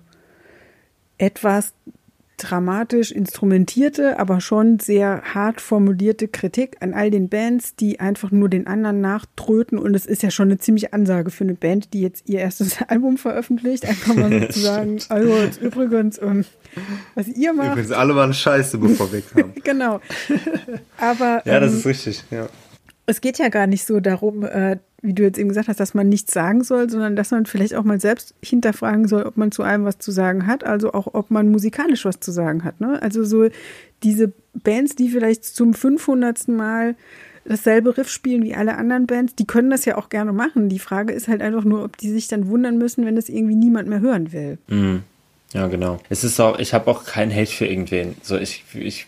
etwas dramatisch instrumentierte, aber schon sehr hart formulierte Kritik an all den Bands, die einfach nur den anderen nachtröten. Und es ist ja schon eine ziemliche Ansage für eine Band, die jetzt ihr erstes Album veröffentlicht. Einfach mal sozusagen, also jetzt übrigens, was ihr macht. Übrigens, alle waren scheiße, bevor wir kamen. Genau. Aber ja, das ist richtig, ja. Es geht ja gar nicht so darum, wie du jetzt eben gesagt hast, dass man nichts sagen soll, sondern dass man vielleicht auch mal selbst hinterfragen soll, ob man zu allem was zu sagen hat, also auch, ob man musikalisch was zu sagen hat, ne? Also so diese Bands, die vielleicht zum 500. Mal dasselbe Riff spielen wie alle anderen Bands, die können das ja auch gerne machen. Die Frage ist halt einfach nur, ob die sich dann wundern müssen, wenn das irgendwie niemand mehr hören will. Mhm. Ja, genau. Es ist auch, ich habe auch keinen Hate für irgendwen. So, ich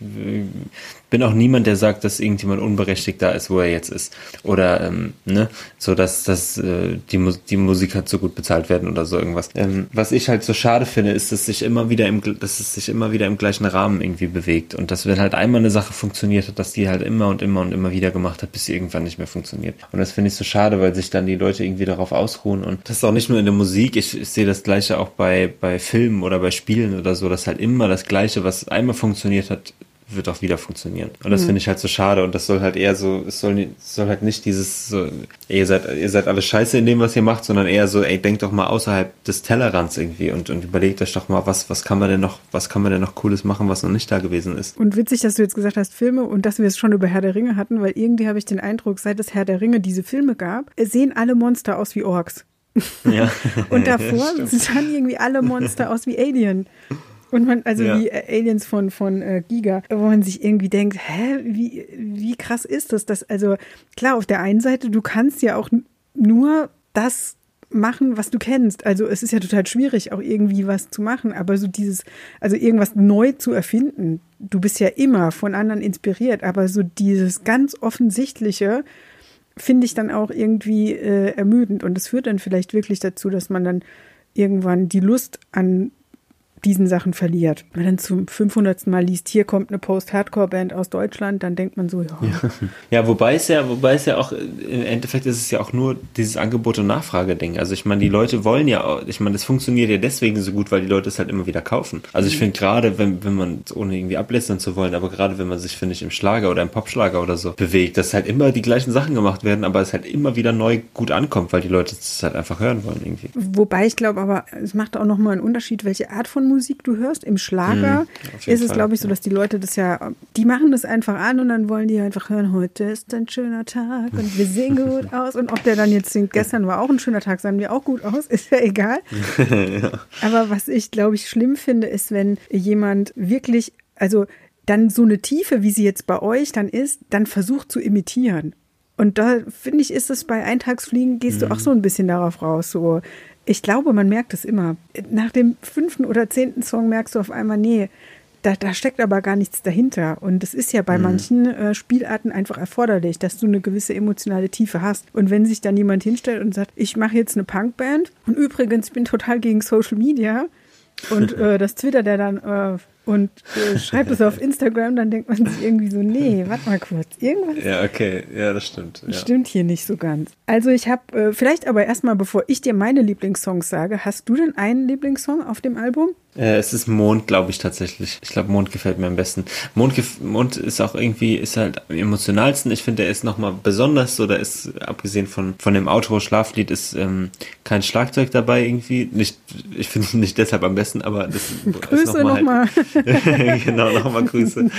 bin auch niemand, der sagt, dass irgendjemand unberechtigt da ist, wo er jetzt ist. Oder, so, dass die Musiker zu gut bezahlt werden oder so irgendwas. Was ich halt so schade finde, ist, dass es sich immer wieder im gleichen Rahmen irgendwie bewegt. Und dass, wenn halt einmal eine Sache funktioniert hat, dass die halt immer und immer und immer wieder gemacht hat, bis sie irgendwann nicht mehr funktioniert. Und das finde ich so schade, weil sich dann die Leute irgendwie darauf ausruhen. Und das ist auch nicht nur in der Musik. Ich sehe das Gleiche auch bei Filmen oder bei Spielen oder so, dass halt immer das Gleiche, was einmal funktioniert hat, wird auch wieder funktionieren. Und das finde ich halt so schade und das soll halt eher so, es soll halt nicht dieses so, ihr seid alle scheiße in dem, was ihr macht, sondern eher so, denkt doch mal außerhalb des Tellerrands irgendwie und überlegt euch doch mal, was kann man denn noch Cooles machen, was noch nicht da gewesen ist. Und witzig, dass du jetzt gesagt hast, Filme und dass wir es schon über Herr der Ringe hatten, weil irgendwie habe ich den Eindruck, seit es Herr der Ringe diese Filme gab, sehen alle Monster aus wie Orks. Ja. Und davor sahen irgendwie alle Monster aus wie Alien. Und wie Aliens von Giga, wo man sich irgendwie denkt, wie krass ist das? Also klar, auf der einen Seite, du kannst ja auch nur das machen, was du kennst. Also es ist ja total schwierig, auch irgendwie was zu machen, aber so irgendwas neu zu erfinden, du bist ja immer von anderen inspiriert, aber so dieses ganz Offensichtliche finde ich dann auch irgendwie ermüdend und es führt dann vielleicht wirklich dazu, dass man dann irgendwann die Lust an diesen Sachen verliert. Wenn man dann zum 500. Mal liest, hier kommt eine Post-Hardcore-Band aus Deutschland, dann denkt man so, Ja, wobei es ja auch, im Endeffekt ist es ja auch nur dieses Angebot- und Nachfrage-Ding. Also ich meine, die Leute wollen ja, das funktioniert ja deswegen so gut, weil die Leute es halt immer wieder kaufen. Also ich finde gerade, wenn man, ohne irgendwie ablästern zu wollen, aber gerade wenn man sich, finde ich, im Schlager oder im Popschlager oder so bewegt, dass halt immer die gleichen Sachen gemacht werden, aber es halt immer wieder neu gut ankommt, weil die Leute es halt einfach hören wollen irgendwie. Wobei ich glaube, aber es macht auch nochmal einen Unterschied, welche Art von Musik du hörst. Im Schlager ist es, glaube ich, so, dass die Leute die machen das einfach an und dann wollen die einfach hören, heute ist ein schöner Tag und wir sehen gut aus. Und ob der dann jetzt singt, gestern war auch ein schöner Tag, sahen wir auch gut aus, ist ja egal. Ja. Aber was ich, glaube ich, schlimm finde, ist, wenn jemand wirklich, also dann so eine Tiefe, wie sie jetzt bei euch dann ist, dann versucht zu imitieren. Und da, finde ich, ist es bei Eintagsfliegen, gehst du auch so ein bisschen darauf raus, so. Ich glaube, man merkt es immer. Nach dem 5. oder 10. Song merkst du auf einmal, nee, da steckt aber gar nichts dahinter. Und es ist ja bei manchen Spielarten einfach erforderlich, dass du eine gewisse emotionale Tiefe hast. Und wenn sich dann jemand hinstellt und sagt, ich mache jetzt eine Punkband und übrigens, ich bin total gegen Social Media und das twittert er dann und schreibt es auf Instagram, dann denkt man sich irgendwie so, nee, warte mal kurz, irgendwas. Ja, okay, ja, das stimmt. Ja. Stimmt hier nicht so ganz. Also ich habe, vielleicht aber erstmal, bevor ich dir meine Lieblingssongs sage, hast du denn einen Lieblingssong auf dem Album? Es ist Mond, glaube ich, tatsächlich. Ich glaube, Mond gefällt mir am besten. Mond ist auch irgendwie, ist halt am emotionalsten. Ich finde, er ist nochmal besonders so, da ist, abgesehen von dem Outro Schlaflied, ist kein Schlagzeug dabei irgendwie. Ich finde ihn nicht deshalb am besten, aber das Grüße nochmal. Genau, nochmal Grüße.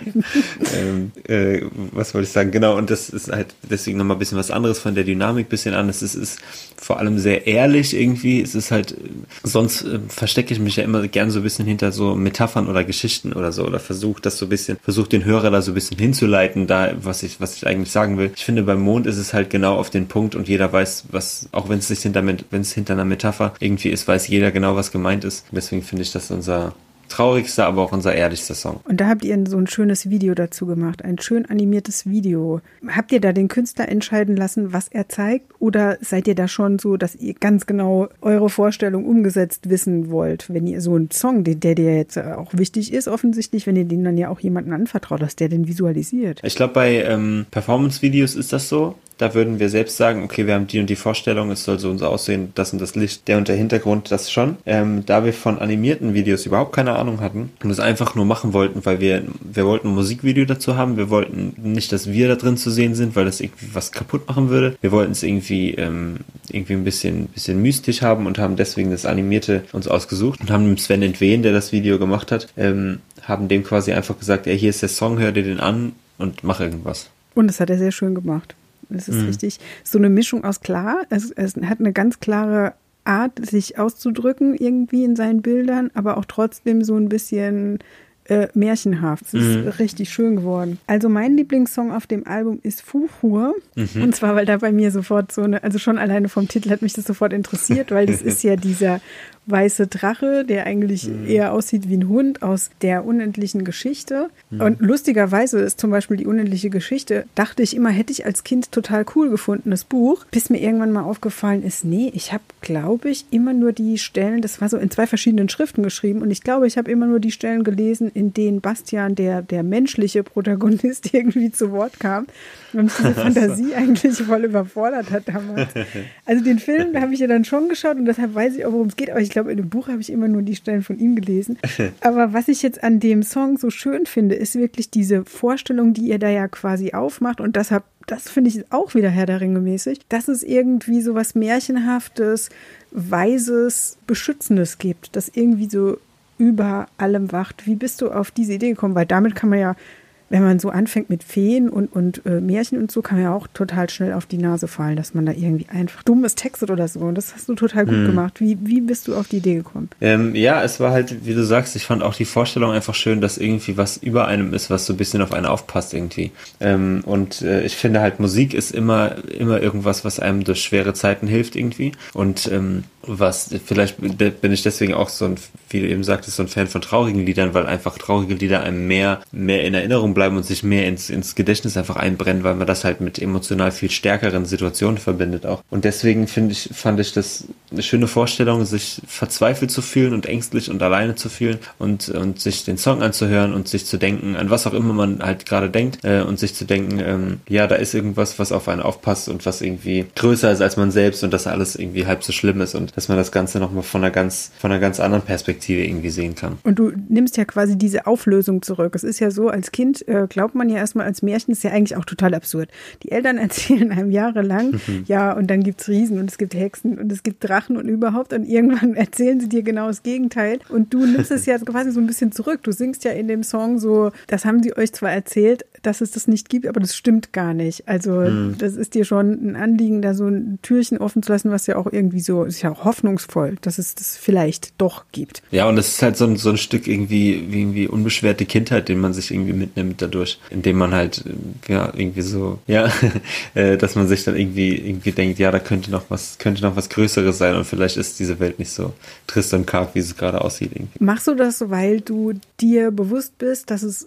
Was wollte ich sagen? Genau, und das ist halt deswegen nochmal ein bisschen was anderes von der Dynamik ein bisschen an. Es ist vor allem sehr ehrlich irgendwie. Es ist halt, sonst verstecke ich mich ja immer gern so ein bisschen hinter so Metaphern oder Geschichten oder so, oder versucht den Hörer da so ein bisschen hinzuleiten, da, was ich eigentlich sagen will. Ich finde, beim Mond ist es halt genau auf den Punkt und jeder weiß, was, auch wenn es hinter einer Metapher irgendwie ist, weiß jeder genau, was gemeint ist. Deswegen finde ich das unser traurigster, aber auch unser ehrlichster Song. Und da habt ihr so ein schönes Video dazu gemacht, ein schön animiertes Video. Habt ihr da den Künstler entscheiden lassen, was er zeigt? Oder seid ihr da schon so, dass ihr ganz genau eure Vorstellung umgesetzt wissen wollt? Wenn ihr so einen Song, der dir jetzt auch wichtig ist, offensichtlich, wenn ihr den dann ja auch jemandem anvertraut, dass der den visualisiert. Ich glaube, bei Performance-Videos ist das so. Da würden wir selbst sagen, okay, wir haben die und die Vorstellung, es soll so und so aussehen, das und das Licht, der und der Hintergrund, das schon. Da wir von animierten Videos überhaupt keine Ahnung hatten und das einfach nur machen wollten, weil wir wollten ein Musikvideo dazu haben, wir wollten nicht, dass wir da drin zu sehen sind, weil das irgendwie was kaputt machen würde. Wir wollten es irgendwie ein bisschen mystisch haben und haben deswegen das Animierte uns ausgesucht und haben dem Sven Entwen, der das Video gemacht hat, haben dem quasi einfach gesagt, ey, hier ist der Song, hör dir den an und mach irgendwas. Und das hat er sehr schön gemacht. Das ist richtig. So eine Mischung aus klar. Es hat eine ganz klare Art, sich auszudrücken irgendwie in seinen Bildern, aber auch trotzdem so ein bisschen märchenhaft. Es ist richtig schön geworden. Also mein Lieblingssong auf dem Album ist Fuchur. Und zwar, weil da bei mir sofort also schon alleine vom Titel hat mich das sofort interessiert, weil das ist ja dieser weiße Drache, der eigentlich eher aussieht wie ein Hund aus der unendlichen Geschichte. Und lustigerweise ist zum Beispiel die unendliche Geschichte, dachte ich immer, hätte ich als Kind total cool gefunden, das Buch, bis mir irgendwann mal aufgefallen ist, nee, ich habe, glaube ich, immer nur die Stellen, das war so in 2 verschiedenen Schriften geschrieben und ich glaube, ich habe immer nur die Stellen gelesen, in denen Bastian, der menschliche Protagonist, irgendwie zu Wort kam und mich diese Fantasie eigentlich voll überfordert hat damals. Also den Film, da habe ich ja dann schon geschaut und deshalb weiß ich auch, worum es geht, aber ich glaube, in dem Buch habe ich immer nur die Stellen von ihm gelesen. Aber was ich jetzt an dem Song so schön finde, ist wirklich diese Vorstellung, die ihr da ja quasi aufmacht. Und das finde ich auch wieder Herr der Ringe mäßig, dass es irgendwie so was Märchenhaftes, Weises, Beschützendes gibt, das irgendwie so über allem wacht. Wie bist du auf diese Idee gekommen? Weil damit kann man ja wenn man so anfängt mit Feen und Märchen und so, kann man ja auch total schnell auf die Nase fallen, dass man da irgendwie einfach dummes textet oder so. Und das hast du total gut gemacht. Wie bist du auf die Idee gekommen? Ja, es war halt, wie du sagst, ich fand auch die Vorstellung einfach schön, dass irgendwie was über einem ist, was so ein bisschen auf einen aufpasst irgendwie. Ich finde halt, Musik ist immer irgendwas, was einem durch schwere Zeiten hilft irgendwie. Und vielleicht bin ich deswegen auch so wie du eben sagtest, so ein Fan von traurigen Liedern, weil einfach traurige Lieder einem mehr in Erinnerung bleiben und sich mehr ins Gedächtnis einfach einbrennen, weil man das halt mit emotional viel stärkeren Situationen verbindet auch. Und deswegen fand ich das eine schöne Vorstellung, sich verzweifelt zu fühlen und ängstlich und alleine zu fühlen und sich den Song anzuhören und sich zu denken, an was auch immer man halt gerade denkt, und sich zu denken, ja, da ist irgendwas, was auf einen aufpasst und was irgendwie größer ist als man selbst und dass alles irgendwie halb so schlimm ist und dass man das Ganze nochmal von einer ganz anderen Perspektive irgendwie sehen kann. Und du nimmst ja quasi diese Auflösung zurück. Es ist ja so, als Kind glaubt man ja erstmal, als Märchen ist ja eigentlich auch total absurd. Die Eltern erzählen einem jahrelang, ja, und dann gibt's Riesen und es gibt Hexen und es gibt Drachen und überhaupt und irgendwann erzählen sie dir genau das Gegenteil und du nimmst es ja quasi so ein bisschen zurück. Du singst ja in dem Song so, das haben sie euch zwar erzählt, dass es das nicht gibt, aber das stimmt gar nicht. Also das ist dir schon ein Anliegen, da so ein Türchen offen zu lassen, was ja auch irgendwie so, ist ja auch hoffnungsvoll, dass es das vielleicht doch gibt. Ja, und das ist halt so ein Stück irgendwie unbeschwerte Kindheit, den man sich irgendwie mitnimmt dadurch, indem man halt, ja, irgendwie so, ja, dass man sich dann irgendwie denkt, ja, da könnte noch was Größeres sein und vielleicht ist diese Welt nicht so trist und karg, wie es gerade aussieht irgendwie. Machst du das, weil du dir bewusst bist, dass es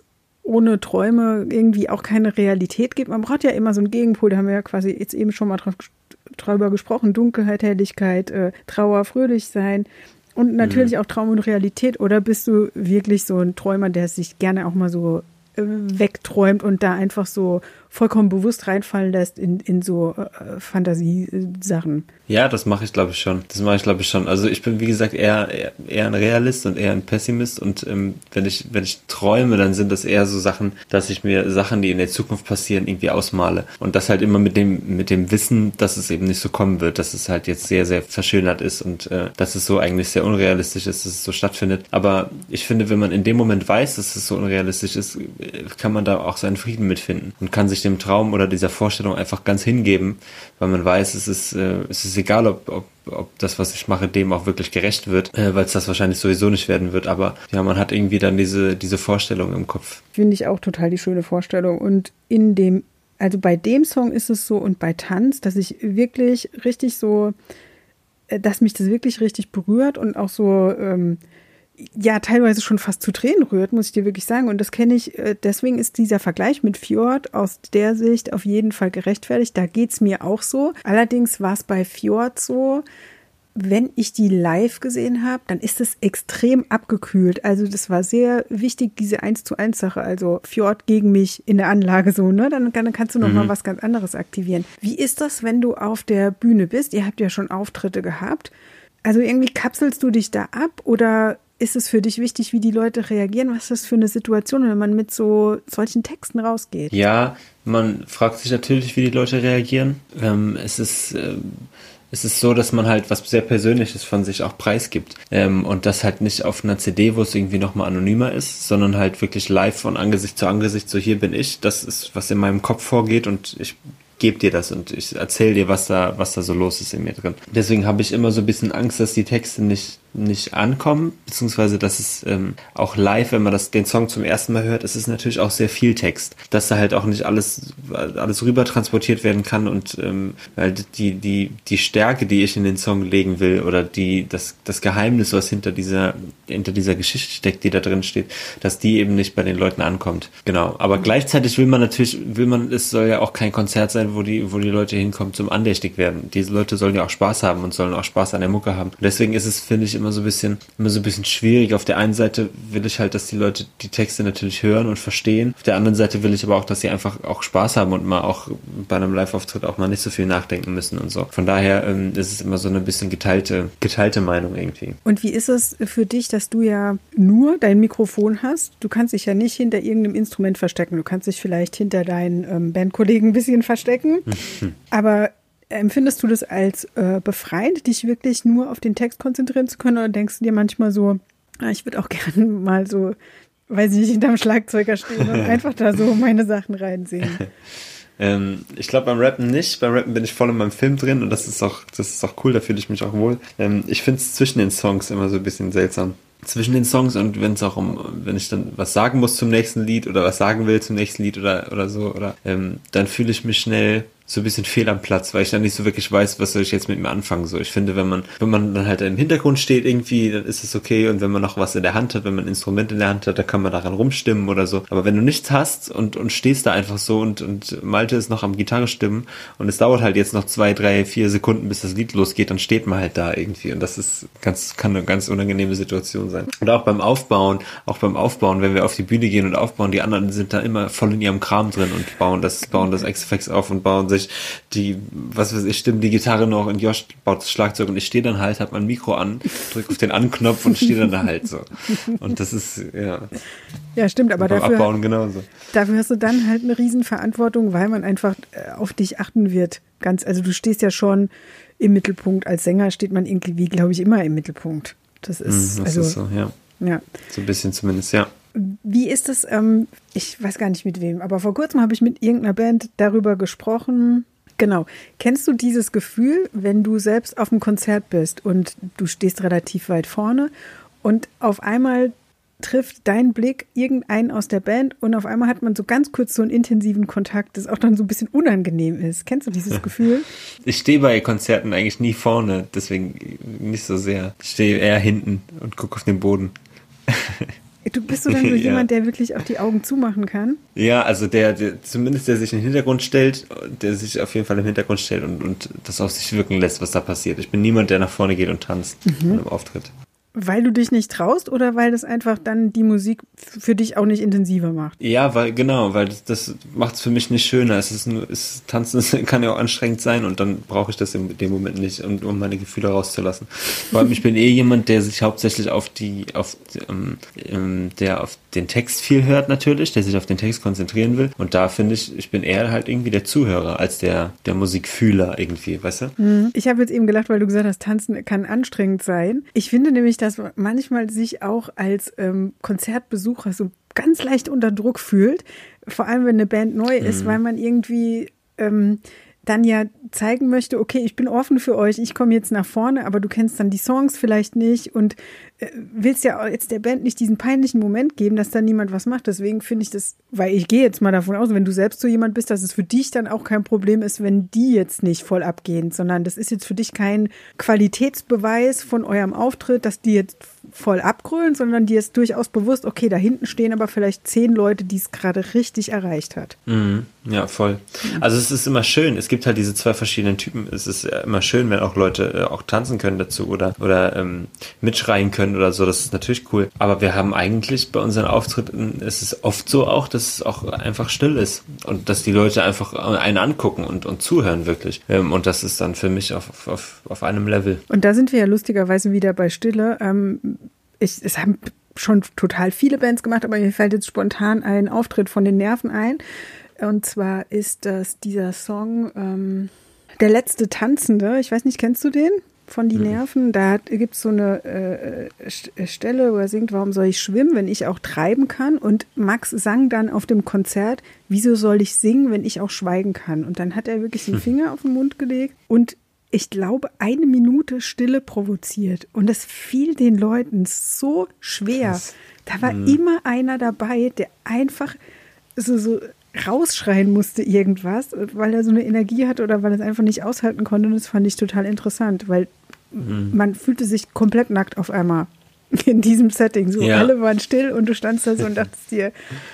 ohne irgendwie auch keine Realität gibt? Man braucht ja immer so einen Gegenpol, da haben wir ja quasi jetzt eben schon mal drüber gesprochen, Dunkelheit, Helligkeit, Trauer, fröhlich sein und natürlich auch Traum und Realität. Oder bist du wirklich so ein Träumer, der sich gerne auch mal so wegträumt und da einfach so vollkommen bewusst reinfallen lässt in so Fantasiesachen? Ja, das mache ich glaube ich schon. Also ich bin wie gesagt eher ein Realist und eher ein Pessimist und wenn ich träume, dann sind das eher so Sachen, dass ich mir Sachen, die in der Zukunft passieren, irgendwie ausmale und das halt immer mit dem Wissen, dass es eben nicht so kommen wird, dass es halt jetzt sehr, sehr verschönert ist und dass es so eigentlich sehr unrealistisch ist, dass es so stattfindet. Aber ich finde, wenn man in dem Moment weiß, dass es so unrealistisch ist, kann man da auch seinen Frieden mitfinden und kann sich dem Traum oder dieser Vorstellung einfach ganz hingeben, weil man weiß, es ist egal, ob das, was ich mache, dem auch wirklich gerecht wird, weil es das wahrscheinlich sowieso nicht werden wird, aber ja, man hat irgendwie dann diese Vorstellung im Kopf. Finde ich auch total die schöne Vorstellung und also bei dem Song ist es so und bei Tanz, dass ich wirklich richtig so, dass mich das wirklich richtig berührt und auch so, ja, teilweise schon fast zu Tränen rührt, muss ich dir wirklich sagen. Und das kenne ich, deswegen ist dieser Vergleich mit Fjord aus der Sicht auf jeden Fall gerechtfertigt. Da geht's mir auch so. Allerdings war es bei Fjord so, wenn ich die live gesehen habe, dann ist es extrem abgekühlt. Also das war sehr wichtig, diese 1:1 Sache. Also Fjord gegen mich in der Anlage so, ne? Dann kannst du noch mal was ganz anderes aktivieren. Wie ist das, wenn du auf der Bühne bist? Ihr habt ja schon Auftritte gehabt. Also irgendwie kapselst du dich da ab oder ist es für dich wichtig, wie die Leute reagieren? Was ist das für eine Situation, wenn man mit solchen Texten rausgeht? Ja, man fragt sich natürlich, wie die Leute reagieren. Es ist so, dass man halt was sehr Persönliches von sich auch preisgibt. Und das halt nicht auf einer CD, wo es irgendwie nochmal anonymer ist, sondern halt wirklich live von Angesicht zu Angesicht, so hier bin ich, das ist, was in meinem Kopf vorgeht und ich gebe dir das und ich erzähle dir, was da so los ist in mir drin. Deswegen habe ich immer so ein bisschen Angst, dass die Texte nicht ankommen, beziehungsweise dass es auch live, wenn man den Song zum ersten Mal hört, es ist natürlich auch sehr viel Text, dass da halt auch nicht alles rüber transportiert werden kann und weil die Stärke, die ich in den Song legen will oder das Geheimnis, was hinter dieser Geschichte steckt, die da drin steht, dass die eben nicht bei den Leuten ankommt. Genau, aber gleichzeitig will man, es soll ja auch kein Konzert sein, wo die Leute hinkommen zum andächtig werden. Diese Leute sollen ja auch Spaß haben und sollen auch Spaß an der Mucke haben. Und deswegen ist es, finde ich, immer so ein bisschen schwierig. Auf der einen Seite will ich halt, dass die Leute die Texte natürlich hören und verstehen. Auf der anderen Seite will ich aber auch, dass sie einfach auch Spaß haben und mal auch bei einem Live-Auftritt auch mal nicht so viel nachdenken müssen und so. Von daher ist es immer so eine bisschen geteilte Meinung irgendwie. Und wie ist es für dich, dass du ja nur dein Mikrofon hast? Du kannst dich ja nicht hinter irgendeinem Instrument verstecken. Du kannst dich vielleicht hinter deinen Bandkollegen ein bisschen verstecken. Aber empfindest du das als befreiend, dich wirklich nur auf den Text konzentrieren zu können? Oder denkst du dir manchmal so, ich würde auch gerne mal so weiß ich nicht, hinterm Schlagzeuger stehen und einfach da so meine Sachen reinsingen. Ich glaube beim Rappen nicht. Beim Rappen bin ich voll in meinem Film drin und das ist auch cool, da fühle ich mich auch wohl. Ich finde es zwischen den Songs immer so ein bisschen seltsam. Zwischen den Songs und wenn ich dann was sagen muss zum nächsten Lied oder was sagen will zum nächsten Lied oder so, dann fühle ich mich schnell so ein bisschen fehl am Platz, weil ich dann nicht so wirklich weiß, was soll ich jetzt mit mir anfangen. So, ich finde, wenn man dann halt im Hintergrund steht irgendwie, dann ist es okay, und wenn man noch was in der Hand hat, wenn man ein Instrument in der Hand hat, da kann man daran rumstimmen oder so. Aber wenn du nichts hast und stehst da einfach so und Malte ist noch am Gitarre stimmen und es dauert halt jetzt noch 2, 3, 4 Sekunden, bis das Lied losgeht, dann steht man halt da irgendwie, und das kann eine ganz unangenehme Situation sein. Und auch beim Aufbauen, wenn wir auf die Bühne gehen und aufbauen, die anderen sind da immer voll in ihrem Kram drin und bauen das X-Effects auf und bauen sich stimmen die Gitarre noch, und Josh baut das Schlagzeug und ich stehe dann halt, hab mein Mikro an, drücke auf den An-Knopf und stehe dann da halt so. Und das ist, ja. Ja, stimmt, aber beim Abbauen genauso. Dafür hast du dann halt eine Riesenverantwortung, weil man einfach auf dich achten wird. Also du stehst ja schon im Mittelpunkt. Als Sänger steht man irgendwie, glaube ich, immer im Mittelpunkt. Das ist so, ja. Ja. So ein bisschen zumindest, ja. Wie ist das, ich weiß gar nicht mit wem, aber vor kurzem habe ich mit irgendeiner Band darüber gesprochen. Genau. Kennst du dieses Gefühl, wenn du selbst auf einem Konzert bist und du stehst relativ weit vorne und auf einmal trifft dein Blick irgendeinen aus der Band und auf einmal hat man so ganz kurz so einen intensiven Kontakt, das auch dann so ein bisschen unangenehm ist. Kennst du dieses Gefühl? Ich stehe bei Konzerten eigentlich nie vorne, deswegen nicht so sehr. Ich stehe eher hinten und gucke auf den Boden. Bist du dann so jemand, der wirklich auch die Augen zumachen kann? Ja, also der zumindest der sich in den Hintergrund stellt, der sich auf jeden Fall im Hintergrund stellt und das auf sich wirken lässt, was da passiert. Ich bin niemand, der nach vorne geht und tanzt in einem Auftritt. Weil du dich nicht traust oder weil das einfach dann die Musik für dich auch nicht intensiver macht? Ja, weil das macht es für mich nicht schöner. Tanzen kann ja auch anstrengend sein und dann brauche ich das in dem Moment nicht, um meine Gefühle rauszulassen. Vor allem, ich bin jemand, der sich hauptsächlich auf den Text viel hört natürlich, der sich auf den Text konzentrieren will. Und da finde ich bin eher halt irgendwie der Zuhörer als der Musikfühler irgendwie, weißt du? Ich habe jetzt eben gelacht, weil du gesagt hast, Tanzen kann anstrengend sein. Ich finde nämlich, dass man manchmal sich auch als Konzertbesucher so ganz leicht unter Druck fühlt. Vor allem, wenn eine Band neu ist, weil man irgendwie dann ja zeigen möchte, okay, ich bin offen für euch, ich komme jetzt nach vorne, aber du kennst dann die Songs vielleicht nicht und willst ja jetzt der Band nicht diesen peinlichen Moment geben, dass da niemand was macht. Deswegen finde ich das, weil ich gehe jetzt mal davon aus, wenn du selbst so jemand bist, dass es für dich dann auch kein Problem ist, wenn die jetzt nicht voll abgehen, sondern das ist jetzt für dich kein Qualitätsbeweis von eurem Auftritt, dass die jetzt voll abgrölen, sondern dir ist durchaus bewusst, okay, da hinten stehen aber vielleicht 10 Leute, die es gerade richtig erreicht hat. Ja, voll. Also es ist immer schön. Es gibt halt diese 2 verschiedenen Typen. Es ist immer schön, wenn auch Leute auch tanzen können dazu oder mitschreien können oder so. Das ist natürlich cool. Aber wir haben eigentlich bei unseren Auftritten, es ist oft so auch, dass es auch einfach still ist und dass die Leute einfach einen angucken und zuhören wirklich. Und das ist dann für mich auf einem Level. Und da sind wir ja lustigerweise wieder bei Stille. Es haben schon total viele Bands gemacht, aber mir fällt jetzt spontan ein Auftritt von den Nerven ein. Und zwar ist das dieser Song Der letzte Tanzende. Ich weiß nicht, kennst du den? Von Die Nerven. Da gibt es so eine Stelle, wo er singt, warum soll ich schwimmen, wenn ich auch treiben kann? Und Max sang dann auf dem Konzert, wieso soll ich singen, wenn ich auch schweigen kann? Und dann hat er wirklich den Finger auf den Mund gelegt und ich glaube, 1 Minute Stille provoziert. Und das fiel den Leuten so schwer. Krass. Da war immer einer dabei, der einfach so rausschreien musste irgendwas, weil er so eine Energie hat oder weil er es einfach nicht aushalten konnte. Und das fand ich total interessant, weil man fühlte sich komplett nackt auf einmal in diesem Setting. So alle waren still und du standst da so und dachtest dir,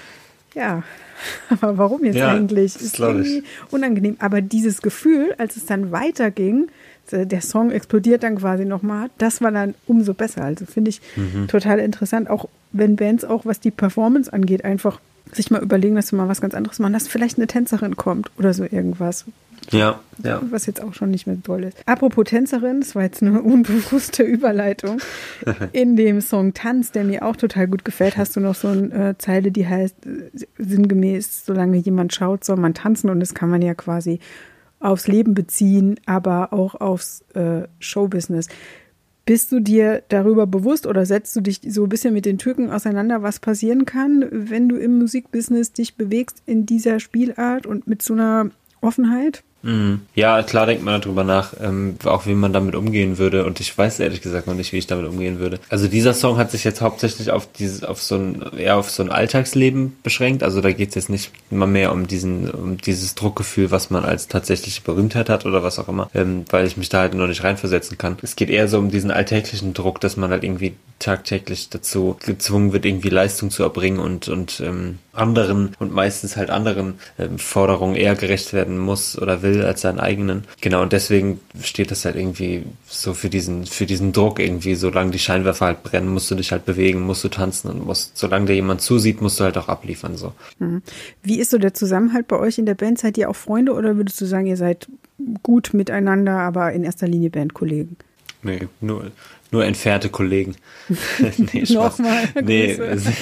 ja, aber warum jetzt eigentlich? Ist irgendwie unangenehm. Aber dieses Gefühl, als es dann weiterging, der Song explodiert dann quasi nochmal, das war dann umso besser. Also finde ich total interessant, auch wenn Bands auch, was die Performance angeht, einfach sich mal überlegen, dass sie mal was ganz anderes machen, dass vielleicht eine Tänzerin kommt oder so irgendwas. Ja. Was jetzt auch schon nicht mehr toll ist. Apropos Tänzerin, das war jetzt eine unbewusste Überleitung. In dem Song Tanz, der mir auch total gut gefällt, hast du noch so eine Zeile, die heißt sinngemäß, solange jemand schaut, soll man tanzen. Und das kann man ja quasi aufs Leben beziehen, aber auch aufs Showbusiness. Bist du dir darüber bewusst oder setzt du dich so ein bisschen mit den Türken auseinander, was passieren kann, wenn du im Musikbusiness dich bewegst in dieser Spielart und mit so einer Offenheit? Ja, klar denkt man darüber nach, auch wie man damit umgehen würde, und ich weiß ehrlich gesagt noch nicht, wie ich damit umgehen würde. Also dieser Song hat sich jetzt hauptsächlich auf so ein Alltagsleben beschränkt, also da geht es jetzt nicht immer mehr um dieses Druckgefühl, was man als tatsächliche Berühmtheit hat oder was auch immer, weil ich mich da halt noch nicht reinversetzen kann. Es geht eher so um diesen alltäglichen Druck, dass man halt irgendwie tagtäglich dazu gezwungen wird, irgendwie Leistung zu erbringen und anderen und meistens halt anderen Forderungen eher gerecht werden muss oder will als seinen eigenen. Genau, und deswegen steht das halt irgendwie so für diesen Druck irgendwie, solange die Scheinwerfer halt brennen, musst du dich halt bewegen, musst du tanzen und solange dir jemand zusieht, musst du halt auch abliefern, so. Wie ist so der Zusammenhalt bei euch in der Band? Seid ihr auch Freunde oder würdest du sagen, ihr seid gut miteinander, aber in erster Linie Bandkollegen? Nee, nur entfernte Kollegen. Nee, Nochmal. Nee,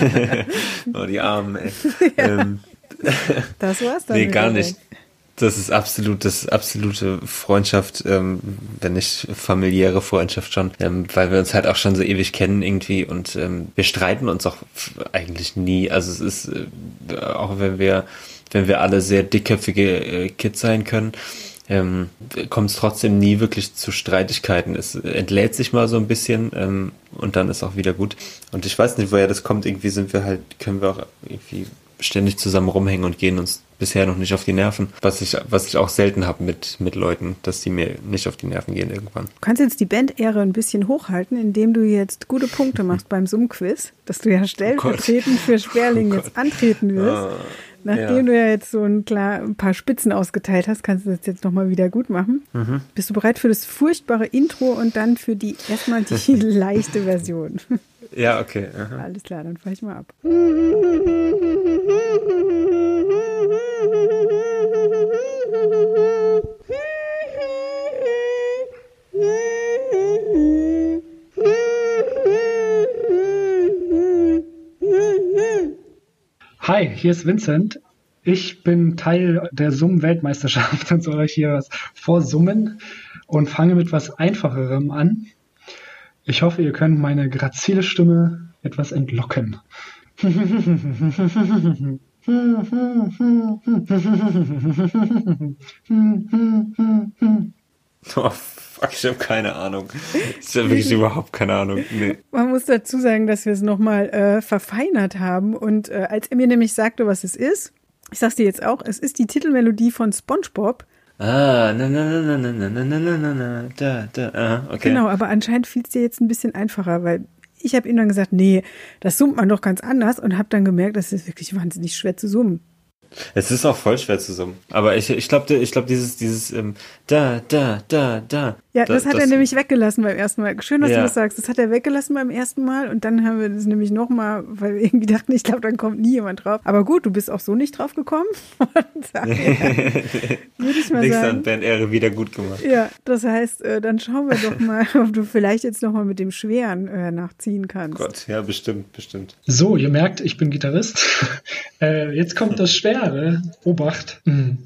oh, die Armen, ey. Ja. Das war's dann. Nee, gar nicht. Das ist absolute Freundschaft, wenn nicht familiäre Freundschaft schon, weil wir uns halt auch schon so ewig kennen irgendwie, und wir streiten uns auch eigentlich nie. Also es ist, auch wenn wir alle sehr dickköpfige Kids sein können, kommt es trotzdem nie wirklich zu Streitigkeiten. Es entlädt sich mal so ein bisschen und dann ist auch wieder gut. Und ich weiß nicht, woher das kommt. Irgendwie können wir auch irgendwie ständig zusammen rumhängen und gehen uns bisher noch nicht auf die Nerven. Was ich auch selten habe mit Leuten, dass die mir nicht auf die Nerven gehen irgendwann. Du kannst jetzt die Bandehre ein bisschen hochhalten, indem du jetzt gute Punkte machst beim Summ-Quiz, dass du ja stellvertretend für Sperling jetzt antreten wirst. Nachdem du ja jetzt so ein paar Spitzen ausgeteilt hast, kannst du das jetzt nochmal wieder gut machen. Bist du bereit für das furchtbare Intro und dann für erstmal die leichte Version? Ja, okay. Aha. Alles klar, dann fahr ich mal ab. Hi, hier ist Vincent. Ich bin Teil der Summ-Weltmeisterschaft und soll euch hier was vorsummen und fange mit was Einfacherem an. Ich hoffe, ihr könnt meine grazile Stimme etwas entlocken. Oh, fuck, ich habe keine Ahnung. Ich habe wirklich überhaupt keine Ahnung. Nee. Man muss dazu sagen, dass wir es nochmal verfeinert haben. Und als er mir nämlich sagte, was es ist, ich sag's dir jetzt auch, es ist die Titelmelodie von SpongeBob. Ah, okay. Genau, aber anscheinend fiel es dir jetzt ein bisschen einfacher, weil ich habe ihm dann gesagt, nee, das summt man doch ganz anders und habe dann gemerkt, das ist wirklich wahnsinnig schwer zu summen. Es ist auch voll schwer zu summen. Aber ich glaube, dieses da. Ja, das hat er nämlich weggelassen beim ersten Mal. Schön, dass du das sagst. Das hat er weggelassen beim ersten Mal und dann haben wir das nämlich nochmal, weil wir irgendwie dachten, ich glaube, dann kommt nie jemand drauf. Aber gut, du bist auch so nicht drauf gekommen. Und daher würde ich mal Nichts sagen. an Bandehre wieder gut gemacht. Ja, das heißt, dann schauen wir doch mal, ob du vielleicht jetzt nochmal mit dem Schweren nachziehen kannst. Gott, ja, bestimmt. So, ihr merkt, ich bin Gitarrist. Jetzt kommt das Schwere. Obacht.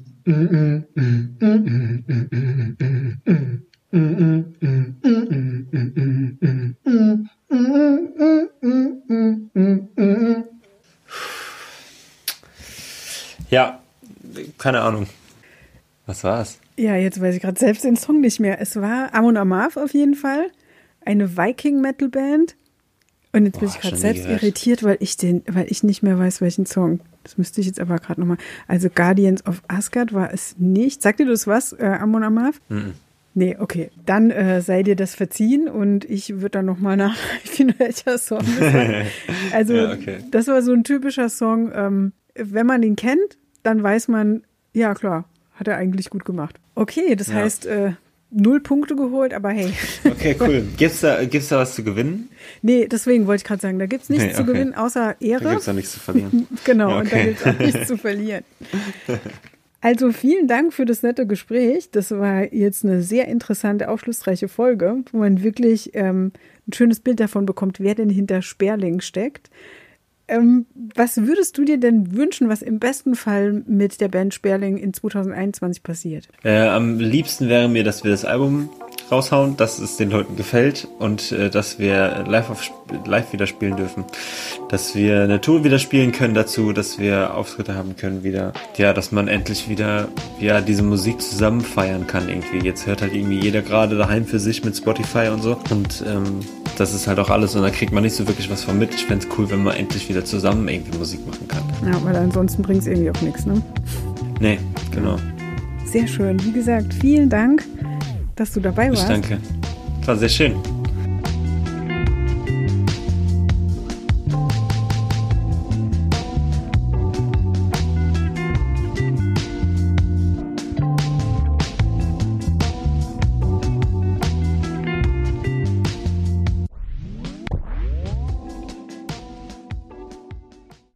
Ja, keine Ahnung. Was war's? Ja, jetzt weiß ich gerade selbst den Song nicht mehr. Es war Amon Amarth auf jeden Fall, eine Viking-Metal-Band. Und jetzt bin ich gerade selbst irritiert, weil ich nicht mehr weiß, welchen Song. Das müsste ich jetzt aber gerade nochmal. Also Guardians of Asgard war es nicht. Sagt dir das was, Amon Amarth? Nee, okay. Dann sei dir das verziehen und ich würde dann nochmal nachreichen, welcher Song das war. Also ja, okay. Das war so ein typischer Song. Wenn man den kennt, dann weiß man, ja klar, hat er eigentlich gut gemacht. Okay, das heißt 0 Punkte geholt, aber hey. Okay, cool. Gibt's da was zu gewinnen? Nee, deswegen wollte ich gerade sagen, da gibt's nichts zu gewinnen, außer Ehre. Da gibt's auch nichts zu verlieren. Genau, ja, okay. Und da gibt's auch nichts zu verlieren. Also vielen Dank für das nette Gespräch. Das war jetzt eine sehr interessante, aufschlussreiche Folge, wo man wirklich ein schönes Bild davon bekommt, wer denn hinter Sperling steckt. Was würdest du dir denn wünschen, was im besten Fall mit der Band Sperling in 2021 passiert? Am liebsten wäre mir, dass wir das Album raushauen, dass es den Leuten gefällt und dass wir live wieder spielen dürfen. Dass wir eine Tour wieder spielen können dazu, dass wir Auftritte haben können wieder. Ja, dass man endlich wieder diese Musik zusammen feiern kann irgendwie. Jetzt hört halt irgendwie jeder gerade daheim für sich mit Spotify und so. Und das ist halt auch alles und da kriegt man nicht so wirklich was von mit. Ich fände es cool, wenn man endlich wieder zusammen irgendwie Musik machen kann. Ja, weil ansonsten bringt es irgendwie auch nichts, ne? Nee, genau. Sehr schön. Wie gesagt, vielen Dank, dass du dabei warst. Ich danke. War sehr schön.